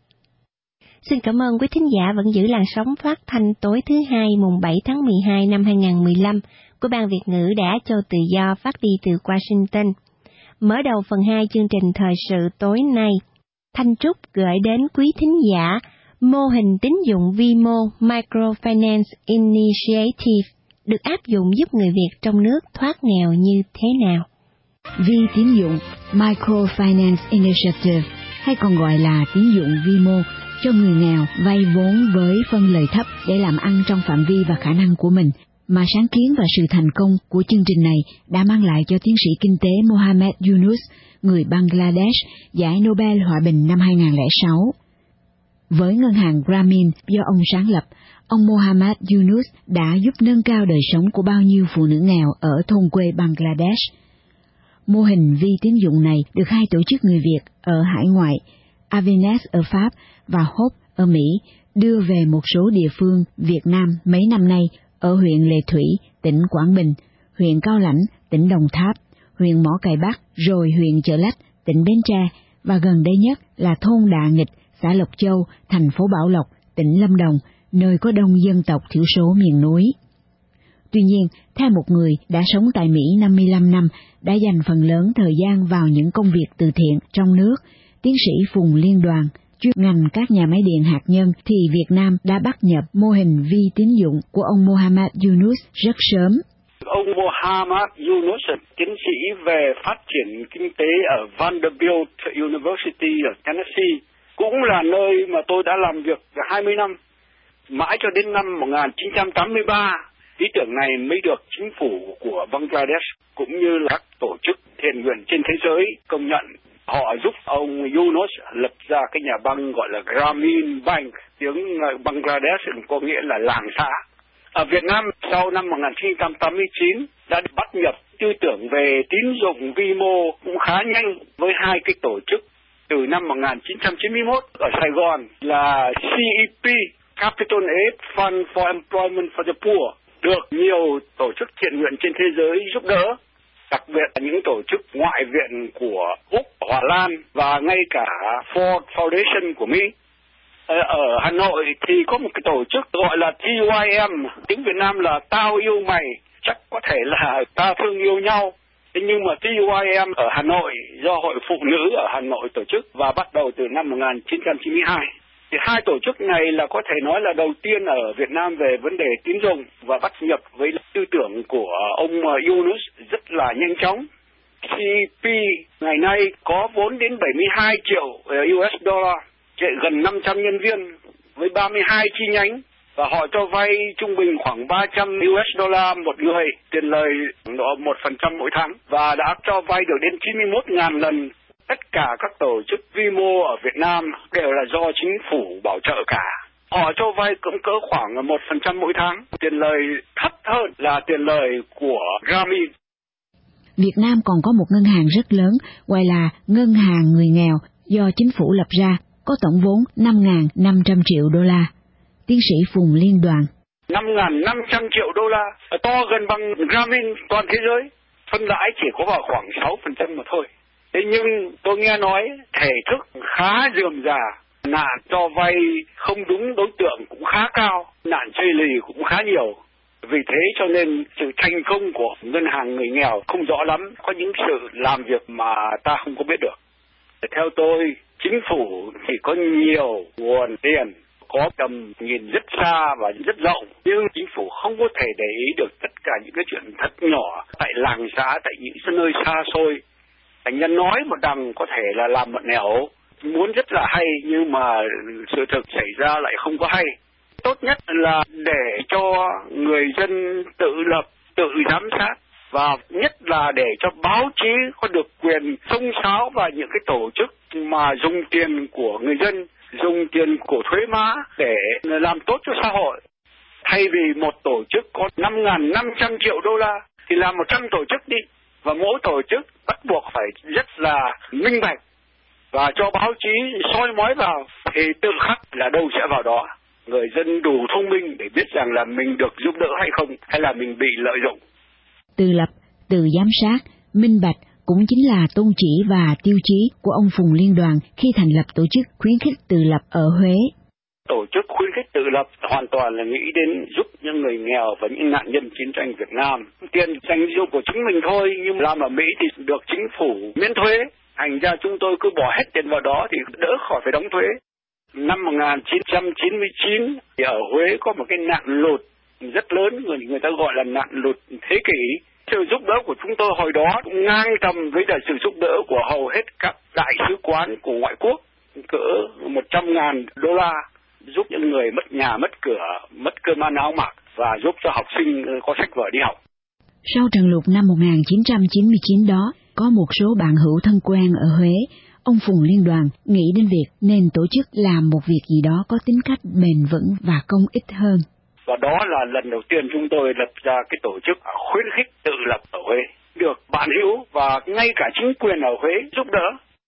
Xin cảm ơn quý thính giả vẫn giữ làn sóng phát thanh tối thứ hai mùng bảy tháng mười hai năm hai nghìn không trăm mười lăm của Ban Việt ngữ Đá Châu Tự Do phát đi từ Washington. Mở đầu phần hai chương trình thời sự tối nay, Thanh Trúc gửi đến quý thính giả mô hình tín dụng vi mô Microfinance Initiative được áp dụng giúp người Việt trong nước thoát nghèo như thế nào. Vi tín dụng Microfinance Initiative hay còn gọi là tín dụng vi mô cho người nghèo vay vốn với phân lời thấp để làm ăn trong phạm vi và khả năng của mình, mà sáng kiến và sự thành công của chương trình này đã mang lại cho tiến sĩ kinh tế Mohammed Yunus, người Bangladesh, giải Nobel Hòa bình năm hai nghìn không trăm lẻ sáu. Với ngân hàng Grameen do ông sáng lập, ông Mohammed Yunus đã giúp nâng cao đời sống của bao nhiêu phụ nữ nghèo ở thôn quê Bangladesh. Mô hình vi tín dụng này được hai tổ chức người Việt ở hải ngoại, Avenes ở Pháp và Hope ở Mỹ, đưa về một số địa phương Việt Nam mấy năm nay ở huyện Lệ Thủy, tỉnh Quảng Bình, huyện Cao Lãnh, tỉnh Đồng Tháp, huyện Mỏ Cày Bắc, rồi huyện Chợ Lách, tỉnh Bến Tre, và gần đây nhất là thôn Đà Nghịch, xã Lộc Châu, thành phố Bảo Lộc, tỉnh Lâm Đồng, nơi có đông dân tộc thiểu số miền núi. Tuy nhiên, theo một người đã sống tại Mỹ năm mươi lăm năm, đã dành phần lớn thời gian vào những công việc từ thiện trong nước, tiến sĩ Phùng Liên Đoàn, chuyên ngành các nhà máy điện hạt nhân, thì Việt Nam đã bắt nhập mô hình vi tín dụng của ông Mohammed Yunus rất sớm. Ông Mohammed Yunus, tiến sĩ về phát triển kinh tế ở Vanderbilt University ở Tennessee, cũng là nơi mà tôi đã làm việc hai mươi năm. Mãi cho đến năm một nghìn chín trăm tám mươi ba, ý tưởng này mới được chính phủ của Bangladesh cũng như là các tổ chức thiện nguyện trên thế giới công nhận. Họ giúp ông Yunus lập ra cái nhà băng gọi là Grameen Bank, tiếng Bangladesh có nghĩa là làng xã. Ở Việt Nam sau năm một nghìn chín trăm tám mươi chín đã bắt nhập tư tưởng về tín dụng vi mô cũng khá nhanh với hai cái tổ chức. Từ năm một nghìn chín trăm chín mươi mốt ở Sài Gòn là C E P, Capital Aid Fund for Employment for the Poor, được nhiều tổ chức thiện nguyện trên thế giới giúp đỡ, đặc biệt là những tổ chức ngoại viện của Úc, Hà Lan và ngay cả Ford Foundation của Mỹ. Ở Hà Nội thì có một cái tổ chức gọi là T Y M, tiếng Việt Nam là Tao Yêu Mày, chắc có thể là ta thương yêu nhau. Thế nhưng mà T Y M ở Hà Nội do Hội Phụ Nữ ở Hà Nội tổ chức và bắt đầu từ năm một nghìn chín trăm chín mươi hai. Thì hai tổ chức này là có thể nói là đầu tiên ở Việt Nam về vấn đề tín dụng và bắt nhập với tư tưởng của ông Yunus rất là nhanh chóng. C E P ngày nay có vốn đến bảy mươi hai triệu U S dollar, gần năm trăm nhân viên với ba mươi hai chi nhánh, và họ cho vay trung bình khoảng ba trăm U S dollar một người, tiền lời độ một phần trăm mỗi tháng, và đã cho vay được đến chín mươi mốt nghìn lần. Tất cả các tổ chức vi mô ở Việt Nam đều là do chính phủ bảo trợ cả. Họ cho vay cũng cỡ khoảng một phần trăm mỗi tháng, tiền lời thấp hơn là tiền lời của Grameen. Việt Nam còn có một ngân hàng rất lớn gọi là Ngân hàng Người nghèo do chính phủ lập ra, có tổng vốn năm nghìn năm trăm triệu đô la. Tiến sĩ Phùng Liên Đoàn. năm nghìn năm trăm triệu đô la, to gần bằng Grameen toàn thế giới. Phân lãi chỉ có vào khoảng sáu phần trăm mà thôi. Thế nhưng tôi nghe nói thể thức khá rườm rà, nạn cho vay không đúng đối tượng cũng khá cao, nạn chơi lì cũng khá nhiều. Vì thế cho nên sự thành công của ngân hàng người nghèo không rõ lắm, có những sự làm việc mà ta không có biết được. Theo tôi, chính phủ thì có nhiều nguồn tiền, có tầm nhìn rất xa và rất rộng, nhưng chính phủ không có thể để ý được tất cả những cái chuyện thật nhỏ tại làng xã, tại những nơi xa xôi. Thành nhân nói một đằng có thể là làm một nẻo, muốn rất là hay nhưng mà sự thực xảy ra lại không có hay. Tốt nhất là để cho người dân tự lập, tự giám sát, và nhất là để cho báo chí có được quyền xông xáo vào những cái tổ chức mà dùng tiền của người dân, dùng tiền của thuế má để làm tốt cho xã hội. Thay vì một tổ chức có năm nghìn năm trăm triệu đô la thì làm một trăm tổ chức đi, và mỗi tổ chức bắt buộc phải rất là minh bạch và cho báo chí soi mói vào. thì tự khắc là đâu sẽ vào đó. Người dân đủ thông minh để biết rằng là mình được giúp đỡ hay không, hay là mình bị lợi dụng. Tự lập, tự giám sát, minh bạch cũng chính là tôn chỉ và tiêu chí của ông Phùng Liên Đoàn khi thành lập tổ chức khuyến khích tự lập ở Huế. Tổ chức khuyến khích tự lập hoàn toàn là nghĩ đến giúp những người nghèo và những nạn nhân chiến tranh Việt Nam. Tiền dành dụng của chính mình thôi, nhưng làm ở Mỹ thì được chính phủ miễn thuế. Thành ra chúng tôi cứ bỏ hết tiền vào đó thì đỡ khỏi phải đóng thuế. Năm một nghìn chín trăm chín mươi chín thì ở Huế có một cái nạn lụt rất lớn, người người ta gọi là nạn lụt thế kỷ. Sự giúp đỡ của chúng tôi hồi đó cũng ngang tầm với là sự giúp đỡ của hầu hết các đại sứ quán của ngoại quốc, cỡ một trăm ngàn đô la, giúp những người mất nhà, mất cửa, mất cơm ăn áo mặc và giúp cho học sinh có sách vở đi học. Sau trận lụt năm một nghìn chín trăm chín mươi chín đó, có một số bạn hữu thân quen ở Huế, ông Phùng Liên Đoàn nghĩ đến việc nên tổ chức làm một việc gì đó có tính cách bền vững và công ích hơn. Và đó là lần đầu tiên chúng tôi lập ra cái tổ chức khuyến khích tự lập ở Huế, được bạn hữu và ngay cả chính quyền ở Huế giúp đỡ.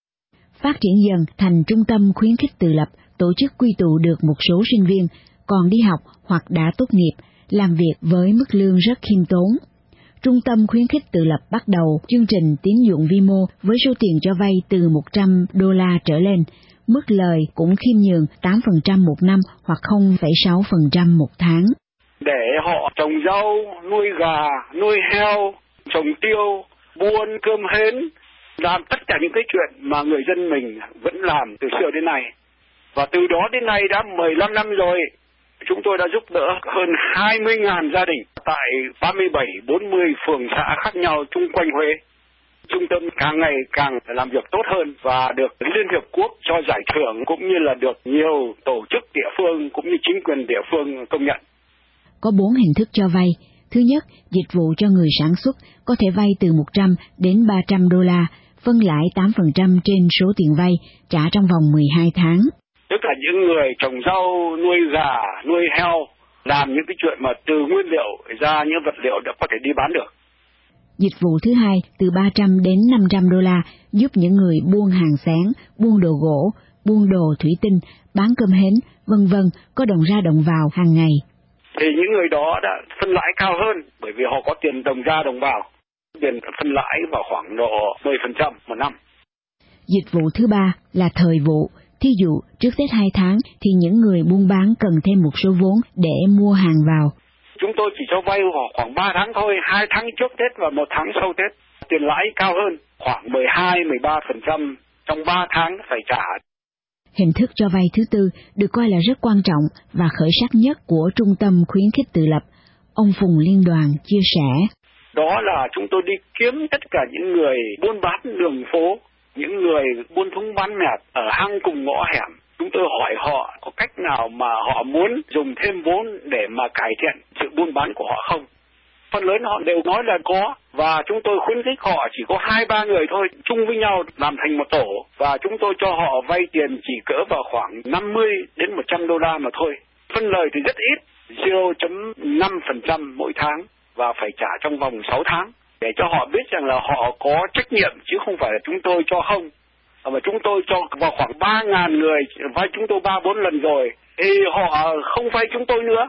Phát triển dần thành trung tâm khuyến khích tự lập, tổ chức quy tụ được một số sinh viên còn đi học hoặc đã tốt nghiệp, làm việc với mức lương rất khiêm tốn. Trung tâm khuyến khích tự lập bắt đầu chương trình tín dụng vi mô với số tiền cho vay từ một trăm đô la trở lên, mức lời cũng khiêm nhường tám phần trăm một năm hoặc không phẩy sáu phần trăm một tháng. Để họ trồng rau, nuôi gà, nuôi heo, trồng tiêu, buôn cơm hến, làm tất cả những cái chuyện mà người dân mình vẫn làm từ xưa đến nay. Và từ đó đến nay đã mười lăm năm rồi, chúng tôi đã giúp đỡ hơn hai mươi nghìn gia đình tại ba mươi bảy, bốn mươi phường xã khác nhau chung quanh Huế. Trung tâm càng ngày càng làm việc tốt hơn và được Liên Hiệp Quốc cho giải thưởng cũng như là được nhiều tổ chức địa phương cũng như chính quyền địa phương công nhận. Có bốn hình thức cho vay. Thứ nhất, dịch vụ cho người sản xuất có thể vay từ một trăm đến ba trăm đô la, phân lãi tám phần trăm trên số tiền vay, trả trong vòng mười hai tháng. Tức là những người trồng rau, nuôi gà, nuôi heo, làm những cái chuyện mà từ nguyên liệu ra những vật liệu đã có thể đi bán được. Dịch vụ thứ hai, từ ba trăm đến năm trăm đô la, giúp những người buôn hàng sáng, buôn đồ gỗ, buôn đồ thủy tinh, bán cơm hến, vân vân có đồng ra đồng vào hàng ngày. Thì những người đó đã phân lãi cao hơn bởi vì họ có tiền đồng ra đồng vào. Tiền phân lãi vào khoảng độ mười phần trăm một năm. Dịch vụ thứ ba là thời vụ. Thí dụ, trước Tết hai tháng thì những người buôn bán cần thêm một số vốn để mua hàng vào. Chúng tôi chỉ cho vay khoảng ba tháng thôi, hai tháng trước Tết và một tháng sau Tết. Tiền lãi cao hơn, khoảng mười hai đến mười ba phần trăm trong ba tháng phải trả. Hình thức cho vay thứ tư được coi là rất quan trọng và khởi sắc nhất của Trung tâm khuyến khích tự lập. Ông Phùng Liên Đoàn chia sẻ. Đó là chúng tôi đi kiếm tất cả những người buôn bán đường phố, những người buôn thúng bán mẹt ở hang cùng ngõ hẻm. Chúng tôi hỏi họ có cách nào mà họ muốn dùng thêm vốn để mà cải thiện sự buôn bán của họ không. Phần lớn họ đều nói là có, và chúng tôi khuyến khích họ chỉ có hai ba người thôi, chung với nhau làm thành một tổ, và chúng tôi cho họ vay tiền chỉ cỡ vào khoảng năm mươi đến một trăm đô la mà thôi. Phân lời thì rất ít, không phẩy năm phần trăm mỗi tháng, và phải trả trong vòng sáu tháng, để cho họ biết rằng là họ có trách nhiệm, chứ không phải là chúng tôi cho không. Mà chúng tôi cho vào khoảng ba ngàn người, vay chúng tôi ba bốn lần rồi, thì họ không vay chúng tôi nữa.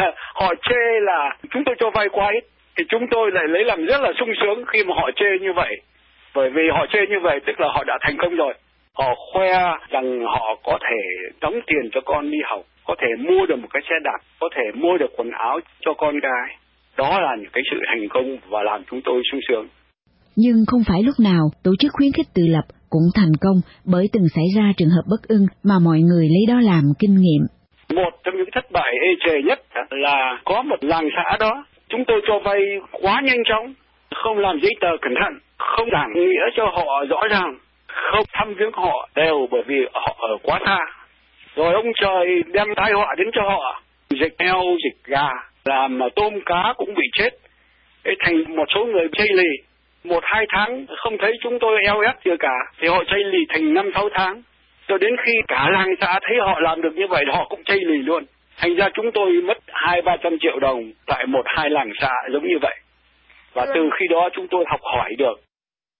Họ chê là chúng tôi cho vay quá ít, thì chúng tôi lại lấy làm rất là sung sướng khi mà họ chê như vậy. Bởi vì họ chê như vậy tức là họ đã thành công rồi. Họ khoe rằng họ có thể đóng tiền cho con đi học, có thể mua được một cái xe đạp, có thể mua được quần áo cho con gái. Đó là những cái sự thành công và làm chúng tôi sung sướng. Nhưng không phải lúc nào tổ chức khuyến khích tự lập cũng thành công, bởi từng xảy ra trường hợp bất ưng mà mọi người lấy đó làm kinh nghiệm. Một trong những thất bại ê chề nhất là có một làng xã đó, chúng tôi cho vay quá nhanh chóng, không làm giấy tờ cẩn thận, không giảng nghĩa cho họ rõ ràng, không thăm viếng họ đều bởi vì họ ở quá xa. Rồi ông trời đem tai họa đến cho họ, dịch heo, dịch gà, làm mà tôm cá cũng bị chết. Thế thành một số người chây lì, một hai tháng không thấy chúng tôi eo ép gì cả, thì họ chây lì thành năm sáu tháng. Rồi đến khi cả làng xã thấy họ làm được như vậy, họ cũng chây lì luôn. Thành ra chúng tôi mất hai ba trăm triệu đồng tại một hai làng xã giống như vậy. Và từ khi đó chúng tôi học hỏi được.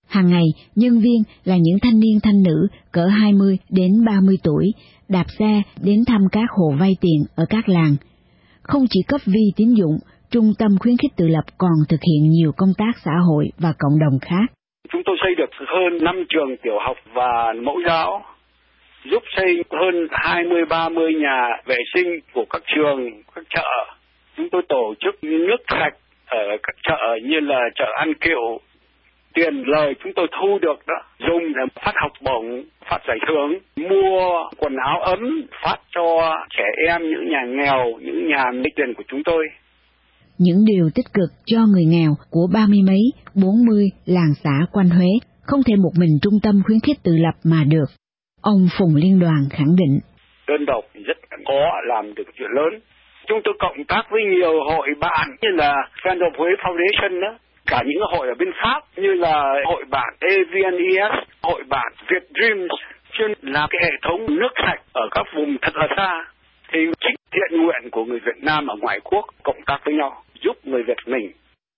Hàng ngày, nhân viên là những thanh niên thanh nữ cỡ hai mươi đến ba mươi tuổi, đạp xe đến thăm các hộ vay tiền ở các làng. Không chỉ cấp vi tín dụng, Trung tâm khuyến khích tự lập còn thực hiện nhiều công tác xã hội và cộng đồng khác. Chúng tôi xây được hơn năm trường tiểu học và mẫu giáo, giúp xây hơn hai mươi ba mươi nhà vệ sinh của các trường, các chợ. Chúng tôi tổ chức nước sạch ở các chợ như là chợ An Kiệu. Tiền lời chúng tôi thu được đó, dùng để phát học bổng, phát giải thưởng, mua quần áo ấm, phát cho trẻ em, những nhà nghèo, những nhà lấy tiền của chúng tôi. Những điều tích cực cho người nghèo của ba mươi mấy, bốn mươi làng xã quanh Huế không thể một mình Trung tâm khuyến khích tự lập mà được. Ông Phùng Liên Đoàn khẳng định. Đơn độc rất khó làm được chuyện lớn. Chúng tôi cộng tác với nhiều hội bạn như là Friends of Huế Foundation đó, cả những hội ở bên Pháp như là hội bạn a vê en e ét, hội bạn Việt Dreams, chuyên làm cái hệ thống nước sạch ở các vùng thật là xa. Thì chính thiện nguyện của người Việt Nam ở ngoại quốc cộng tác với nhau, giúp người Việt mình.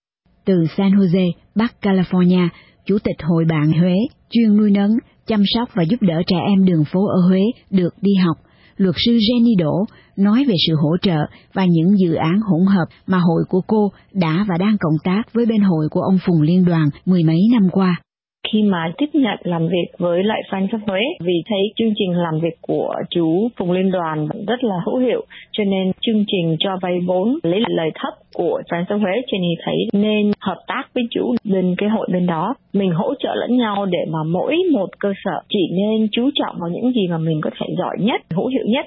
Từ San Jose, Bắc California, Chủ tịch Hội bạn Huế, chuyên nuôi nấng, chăm sóc và giúp đỡ trẻ em đường phố ở Huế được đi học, luật sư Jenny Đỗ nói về sự hỗ trợ và những dự án hỗn hợp mà hội của cô đã và đang cộng tác với bên hội của ông Phùng Liên Đoàn mười mấy năm qua. Khi mà tiếp nhận làm việc với lại Friends of Huế, vì thấy chương trình làm việc của chú Phùng Liên Đoàn rất là hữu hiệu, cho nên chương trình cho vay vốn lấy lời thấp của Friends of Huế, cho nên thấy nên hợp tác với chú bên cái hội bên đó. Mình hỗ trợ lẫn nhau để mà mỗi một cơ sở chỉ nên chú trọng vào những gì mà mình có thể giỏi nhất, hữu hiệu nhất.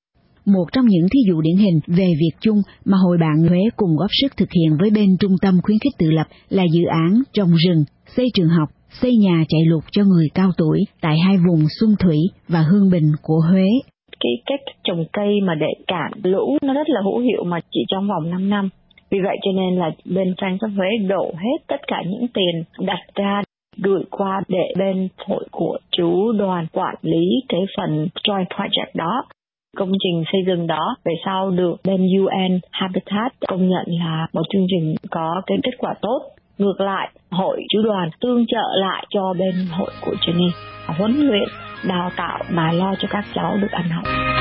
Một trong những thí dụ điển hình về việc chung mà Hội bạn Huế cùng góp sức thực hiện với bên Trung tâm khuyến khích tự lập là dự án trồng rừng, xây trường học, xây nhà chạy lụt cho người cao tuổi tại hai vùng Xuân Thủy và Hương Bình của Huế. Cái cách trồng cây mà để cản lũ nó rất là hữu hiệu mà chỉ trong vòng năm năm. Vì vậy cho nên là bên Friends of Huế đổ hết tất cả những tiền đặt ra gửi qua để bên hội của chú Đoàn quản lý cái phần Joy Project đó. Công trình xây dựng đó về sau được bên u en Habitat công nhận là một chương trình có cái kết quả tốt. Ngược lại, hội chú Đoàn tương trợ lại cho bên hội của Jenny, huấn luyện, đào tạo và lo cho các cháu được ăn học.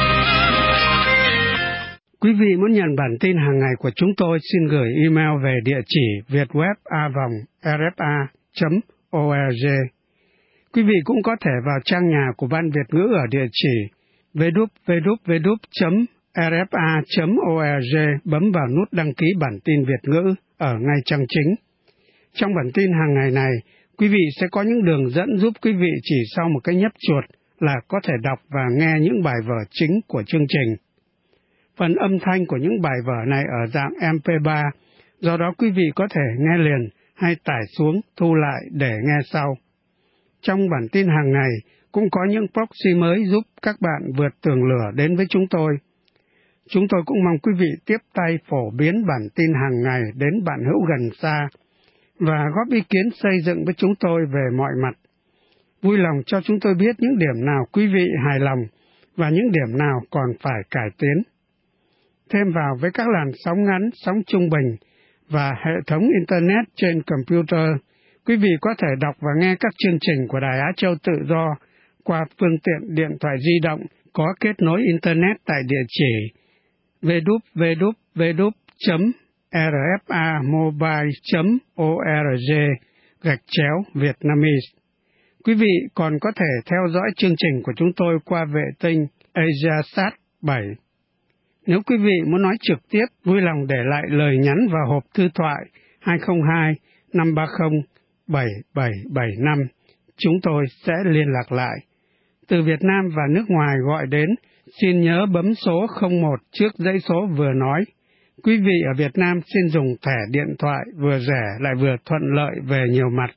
Quý vị muốn nhận bản tin hàng ngày của chúng tôi, xin gửi email về địa chỉ vietweb a vòng r f a chấm org. Quý vị cũng có thể vào trang nhà của Ban Việt ngữ ở địa chỉ w w w chấm r f a chấm org, bấm vào nút đăng ký bản tin Việt ngữ ở ngay trang chính. Trong bản tin hàng ngày này, quý vị sẽ có những đường dẫn giúp quý vị chỉ sau một cái nhấp chuột là có thể đọc và nghe những bài vở chính của chương trình. Phần âm thanh của những bài vở này ở dạng em pê ba, do đó quý vị có thể nghe liền hay tải xuống, thu lại để nghe sau. Trong bản tin hàng ngày, cũng có những proxy mới giúp các bạn vượt tường lửa đến với chúng tôi. Chúng tôi cũng mong quý vị tiếp tay phổ biến bản tin hàng ngày đến bạn hữu gần xa, và góp ý kiến xây dựng với chúng tôi về mọi mặt. Vui lòng cho chúng tôi biết những điểm nào quý vị hài lòng và những điểm nào còn phải cải tiến. Thêm vào với các làn sóng ngắn, sóng trung bình và hệ thống Internet trên computer, quý vị có thể đọc và nghe các chương trình của Đài Á Châu Tự Do qua phương tiện điện thoại di động có kết nối Internet tại địa chỉ w w w chấm r f a mobile chấm org gạch chéo Vietnamese. Quý vị còn có thể theo dõi chương trình của chúng tôi qua vệ tinh AsiaSat bảy. Nếu quý vị muốn nói trực tiếp, vui lòng để lại lời nhắn vào hộp thư thoại hai không hai năm ba không bảy bảy bảy năm. Chúng tôi sẽ liên lạc lại. Từ Việt Nam và nước ngoài gọi đến, xin nhớ bấm số không một trước dãy số vừa nói. Quý vị ở Việt Nam xin dùng thẻ điện thoại vừa rẻ lại vừa thuận lợi về nhiều mặt.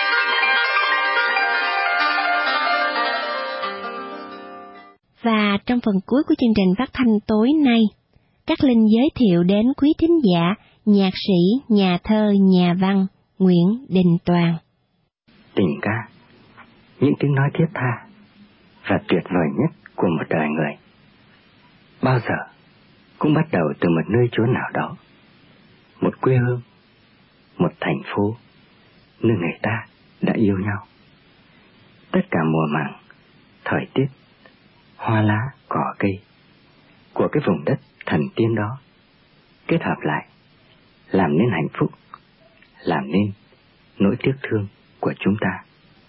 Và trong phần cuối của chương trình phát thanh tối nay, Cát Linh giới thiệu đến quý thính giả nhạc sĩ, nhà thơ, nhà văn Nguyễn Đình Toàn. Tình ca, những tiếng nói thiết tha và tuyệt vời nhất của một đời người, bao giờ cũng bắt đầu từ một nơi chốn nào đó, một quê hương, một thành phố, nơi người ta đã yêu nhau. Tất cả mùa màng, thời tiết, hoa lá, cỏ cây của cái vùng đất thần tiên đó kết hợp lại, làm nên hạnh phúc, làm nên nỗi tiếc thương của chúng ta.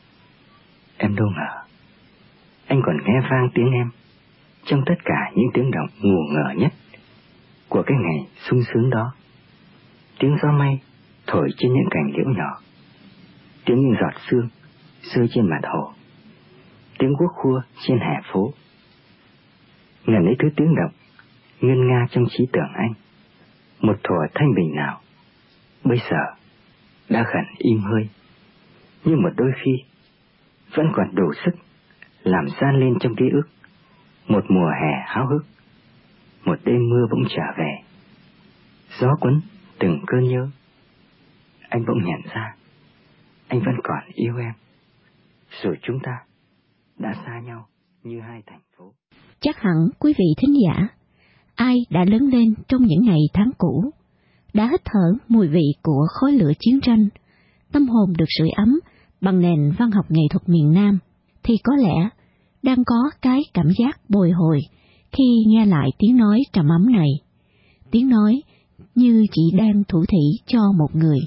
Em đâu ngờ, anh còn nghe vang tiếng em trong tất cả những tiếng động ngủ ngờ nhất của cái ngày sung sướng đó. Tiếng gió mây thổi trên những cành liễu nhỏ, tiếng những giọt sương rơi trên mặt hồ, tiếng guốc khua trên hè phố. Ngần ấy thứ tiếng động ngân nga trong trí tưởng anh, một thuở thanh bình nào bây giờ đã gần im hơi, nhưng một đôi khi vẫn còn đủ sức làm gian lên trong ký ức một mùa hè háo hức, một đêm mưa bỗng trở về, gió cuốn từng cơn nhớ. Anh bỗng nhận ra anh vẫn còn yêu em, rồi chúng ta đã xa nhau như hai thành phố. Chắc hẳn quý vị thính giả, ai đã lớn lên trong những ngày tháng cũ, đã hít thở mùi vị của khói lửa chiến tranh, tâm hồn được sưởi ấm bằng nền văn học nghệ thuật miền Nam, thì có lẽ đang có cái cảm giác bồi hồi khi nghe lại tiếng nói trầm ấm này. Tiếng nói như chỉ đang thủ thỉ cho một người.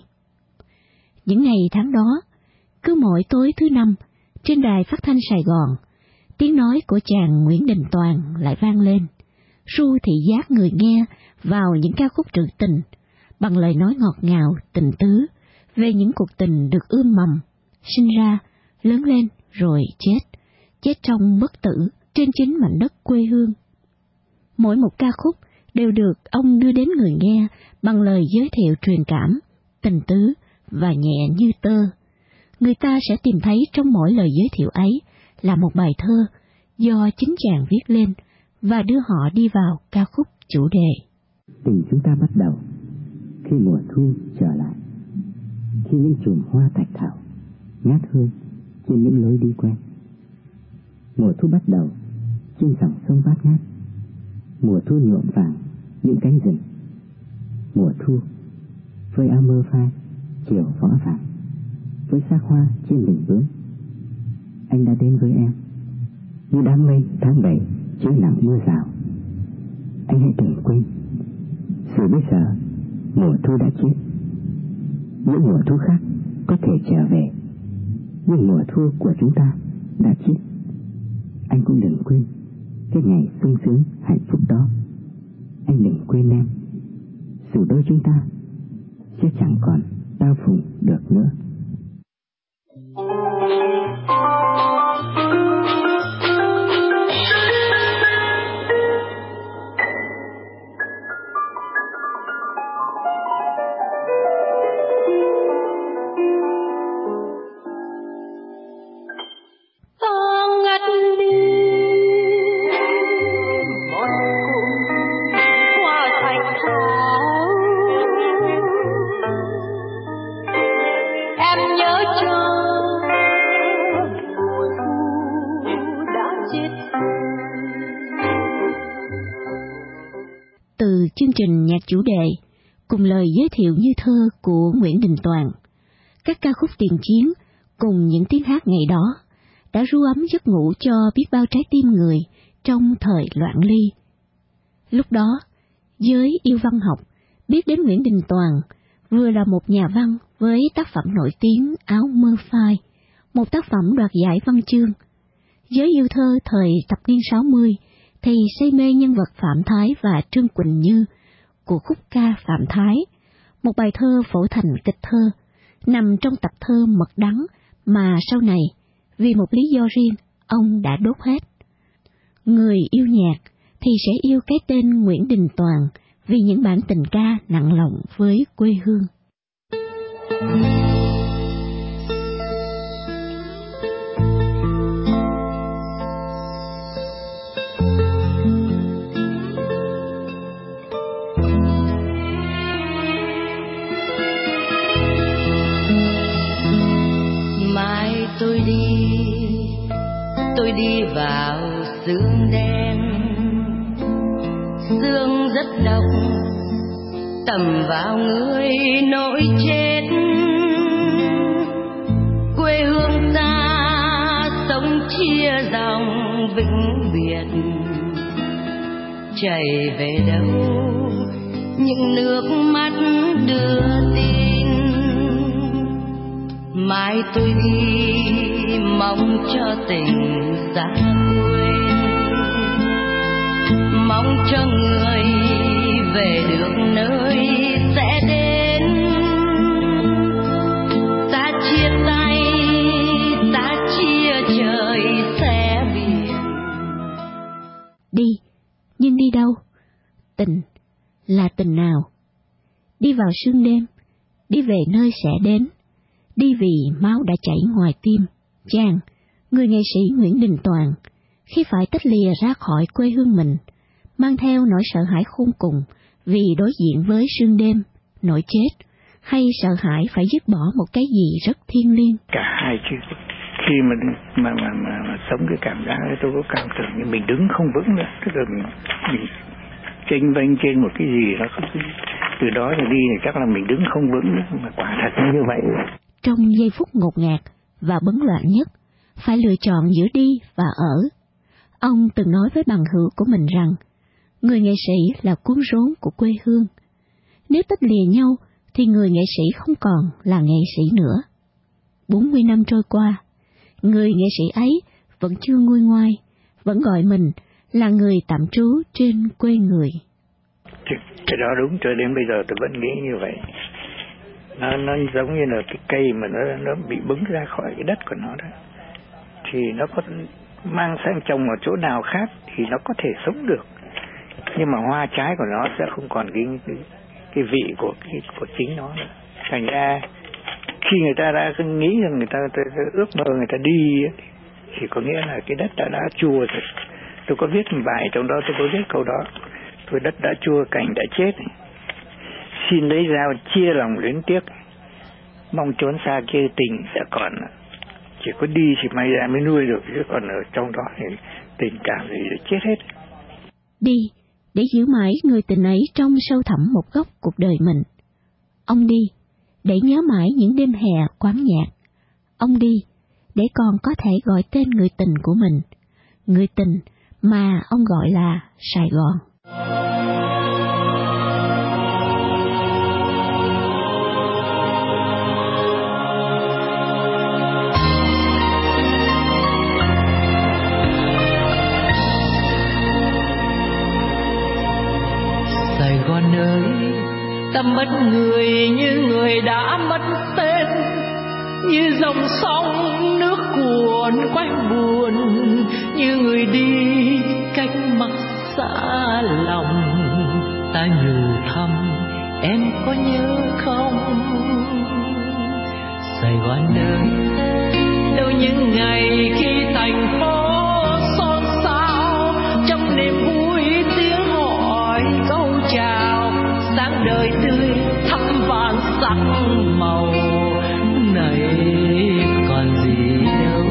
Những ngày tháng đó, cứ mỗi tối thứ năm, trên đài phát thanh Sài Gòn, tiếng nói của chàng Nguyễn Đình Toàn lại vang lên, ru thị giác người nghe vào những ca khúc trữ tình, bằng lời nói ngọt ngào, tình tứ, về những cuộc tình được ươm mầm, sinh ra, lớn lên rồi chết, chết trong bất tử trên chính mảnh đất quê hương. Mỗi một ca khúc đều được ông đưa đến người nghe bằng lời giới thiệu truyền cảm, tình tứ và nhẹ như tơ. Người ta sẽ tìm thấy trong mỗi lời giới thiệu ấy là một bài thơ do chính chàng viết lên và đưa họ đi vào ca khúc chủ đề. Tình chúng ta bắt đầu khi mùa thu trở lại, khi những chùm hoa thạch thảo ngát hương trên những lối đi quen. Mùa thu bắt đầu trên dòng sông bát ngát, mùa thu nhuộm vàng những cánh rừng. Mùa thu với áo mơ phai chiều võ vàng, với xác hoa trên đỉnh bướm. Anh đã đến với em như đám mây tháng bảy chứa nặng mưa rào. Anh hãy đừng quên, rồi bây giờ mùa thu đã chết. Những mùa thu khác có thể trở về, nhưng mùa thu của chúng ta đã chết. Anh cũng đừng quên cái ngày sung sướng hạnh phúc đó. Anh đừng quên em, dù đôi chúng ta sẽ chẳng còn tao phùng được nữa. Từ chương trình nhạc chủ đề cùng lời giới thiệu như thơ của Nguyễn Đình Toàn, các ca khúc tiền chiến cùng những tiếng hát ngày đó đã ru ấm giấc ngủ cho biết bao trái tim người trong thời loạn ly. Lúc đó, giới yêu văn học biết đến Nguyễn Đình Toàn vừa là một nhà văn với tác phẩm nổi tiếng Áo Mơ Phai, một tác phẩm đoạt giải văn chương. Giới yêu thơ thời thập niên sáu mươi thì say mê nhân vật Phạm Thái và Trương Quỳnh Như của khúc ca Phạm Thái, một bài thơ phổ thành kịch thơ, nằm trong tập thơ Mật Đắng mà sau này, vì một lý do riêng, ông đã đốt hết. Người yêu nhạc thì sẽ yêu cái tên Nguyễn Đình Toàn vì những bản tình ca nặng lòng với quê hương. Mai tôi đi, tôi đi vào sương đen, sương rất độc, tầm vào người nỗi chết. Quê vĩnh biệt chảy về đâu những nước mắt đưa tin. Mai tôi đi mong cho tình xa quên, mong cho người về được nơi sẽ đến. Ta chia tay, ta chia trời sẽ biển. Đi, nhưng đi đâu? Tình là tình nào? Đi vào sương đêm, đi về nơi sẽ đến, đi vì máu đã chảy ngoài tim. Chàng, người nghệ sĩ Nguyễn Đình Toàn, khi phải tách lìa ra khỏi quê hương mình, mang theo nỗi sợ hãi khôn cùng vì đối diện với sương đêm, nỗi chết, hay sợ hãi phải dứt bỏ một cái gì rất thiêng liêng? Cả hai chứ. Khi mà mà mà, mà, mà sống cái cảm giác ấy, tôi có cảm tưởng như mình đứng không vững nữa, tức là mình, mình chênh vênh trên một cái gì đó, từ đó rồi đi thì chắc là mình đứng không vững nữa, mà quả thật như vậy. Trong giây phút ngột ngạt và bấn loạn nhất, phải lựa chọn giữa đi và ở. Ông từng nói với bằng hữu của mình rằng, người nghệ sĩ là cuốn rốn của quê hương. Nếu tách lìa nhau, thì người nghệ sĩ không còn là nghệ sĩ nữa. bốn mươi năm trôi qua, người nghệ sĩ ấy vẫn chưa nguôi ngoai, vẫn gọi mình là người tạm trú trên quê người. Cái đó đúng, cho đến bây giờ tôi vẫn nghĩ như vậy. Nó, nó giống như là cái cây mà nó, nó bị bứng ra khỏi cái đất của nó đó. Thì nó có mang sang trồng ở chỗ nào khác thì nó có thể sống được. Nhưng mà hoa trái của nó sẽ không còn cái, cái, cái vị của, cái, của chính nó nữa. Thành ra khi người ta đã nghĩ rằng người ta, ta, ta ước mơ người ta đi thì có nghĩa là cái đất đã, đã chua rồi. Tôi có viết một bài trong đó, tôi có viết câu đó. Tôi đất đã chua cảnh đã chết, xin lấy dao chia lòng luyến tiếc, mong trốn xa kia tình sẽ còn. Chỉ có đi thì may ra mới nuôi được, chứ còn ở trong đó thì tình cảm gì để chết hết. Đi để giữ mãi người tình ấy trong sâu thẳm một góc cuộc đời mình. Ông đi để nhớ mãi những đêm hè quán nhạc. Ông đi để còn có thể gọi tên người tình của mình, người tình mà ông gọi là Sài Gòn. Sài Gòn ơi, ta mất người như người đã mất tên, như dòng sông nước cuồn quanh buồn, như người đi cách mặt xa lòng. Ta nhủ thăm em có nhớ không? Sài Gòn ơi, đâu những ngày khi thành phố xôn xao, trong niềm vui tiếng hỏi câu chào, sáng đời tươi thắm vàng sắc màu này còn gì đâu.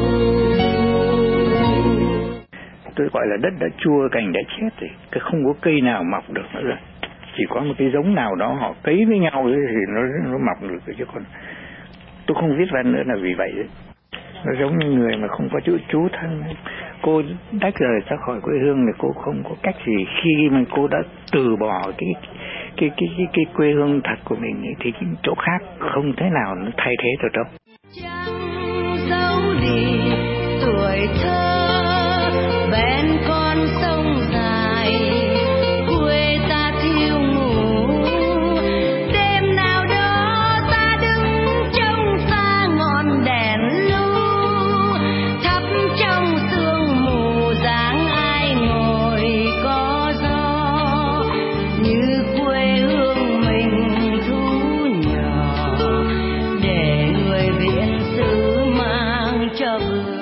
Tôi gọi là đất đã chua cành đã chết thì cái không có cây nào mọc được nữa rồi. Chỉ có một cái giống nào đó họ cấy với nhau thì nó nó mọc được, chứ còn tôi không viết văn nữa là vì vậy đấy. Nó giống như người mà không có chữ chú thân. Cô tách rời ra khỏi quê hương thì cô không có cách gì, khi mà cô đã từ bỏ cái cái cái cái, cái quê hương thật của mình ấy, thì cái chỗ khác không thể nào nó thay thế được đâu. Chẳng giấu đi tuổi thơ bên con sông dài, quê ta thiêu ngủ. Đêm nào đó ta đứng trông xa ngọn đèn lu, thắp trong sương mù dáng ai ngồi có gió, như quê hương mình thu nhỏ để người viễn xứ mang cho vừa.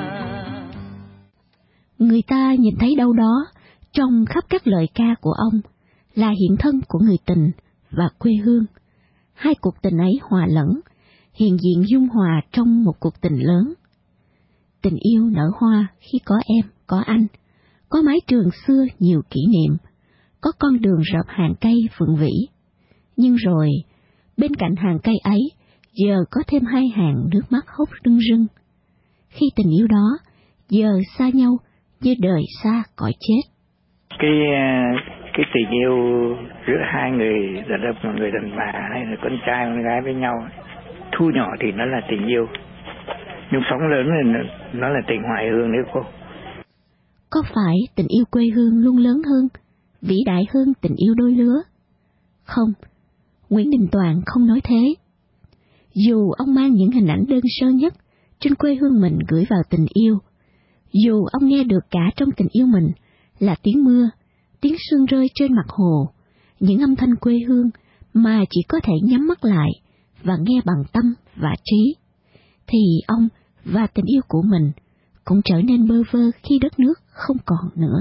Người ta nhìn thấy đâu đó trong khắp các lời ca của ông là hiện thân của người tình và quê hương. Hai cuộc tình ấy hòa lẫn, hiện diện dung hòa trong một cuộc tình lớn. Tình yêu nở hoa khi có em, có anh, có mái trường xưa nhiều kỷ niệm, có con đường rợp hàng cây phượng vĩ. Nhưng rồi, bên cạnh hàng cây ấy, giờ có thêm hai hàng nước mắt hốc rưng rưng. Khi tình yêu đó giờ xa nhau như đời xa cõi chết. Cái cái tình yêu giữa hai người đàn ông và người đàn bà hay là con trai con gái với nhau, thu nhỏ thì nó là tình yêu, nhưng phóng lớn thì nó, nó là tình hoài hương đấy cô. Có phải tình yêu quê hương luôn lớn hơn, vĩ đại hơn tình yêu đôi lứa? Không, Nguyễn Đình Toàn không nói thế. Dù ông mang những hình ảnh đơn sơ nhất trên quê hương mình gửi vào tình yêu, dù ông nghe được cả trong tình yêu mình là tiếng mưa, tiếng sương rơi trên mặt hồ, những âm thanh quê hương mà chỉ có thể nhắm mắt lại và nghe bằng tâm và trí, thì ông và tình yêu của mình cũng trở nên bơ vơ khi đất nước không còn nữa.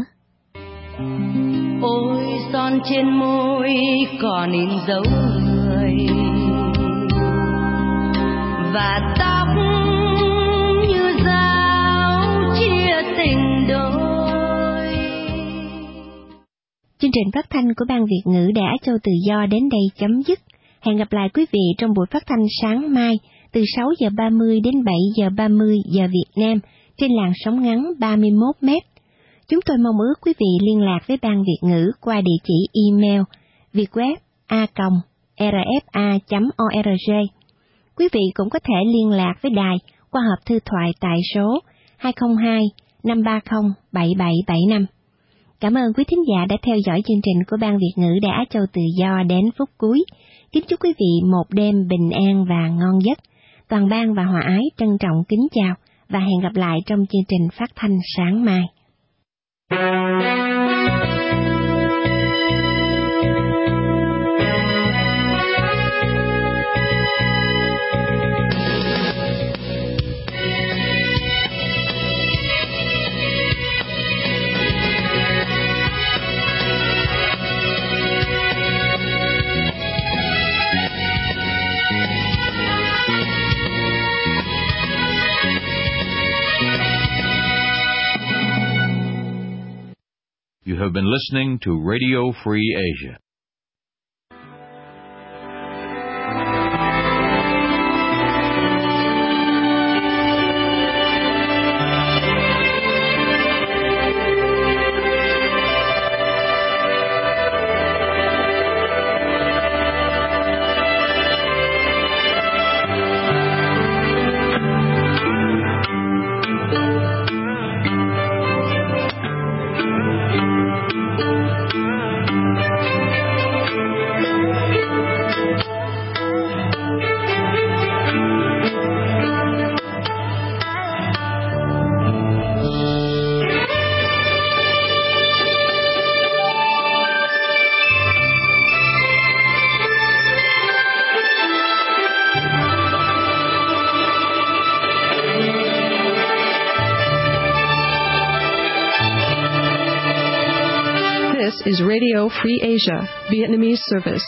Ôi son trên môi còn in dấu người, và tóc như dao chia tình đôi. Chương trình phát thanh của Ban Việt ngữ Đài Á Châu Tự Do đến đây chấm dứt. Hẹn gặp lại quý vị trong buổi phát thanh sáng mai từ sáu giờ ba mươi đến bảy giờ ba mươi giờ Việt Nam trên làn sóng ngắn ba mươi mốt mét. Chúng tôi mong ước quý vị liên lạc với Ban Việt ngữ qua địa chỉ email vietweb a còng r f a chấm org. Quý vị cũng có thể liên lạc với đài qua hộp thư thoại tại số hai không hai năm ba không bảy bảy bảy năm. Cảm ơn quý thính giả đã theo dõi chương trình của Ban Việt ngữ Đài Á Châu Tự Do đến phút cuối. Kính chúc quý vị một đêm bình an và ngon giấc. Toàn ban và Hòa Ái trân trọng kính chào và hẹn gặp lại trong chương trình phát thanh sáng mai. You have been listening to Radio Free Asia. This is Radio Free Asia, Vietnamese service.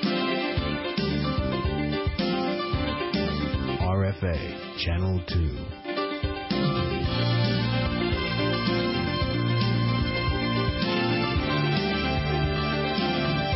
R F A Channel two.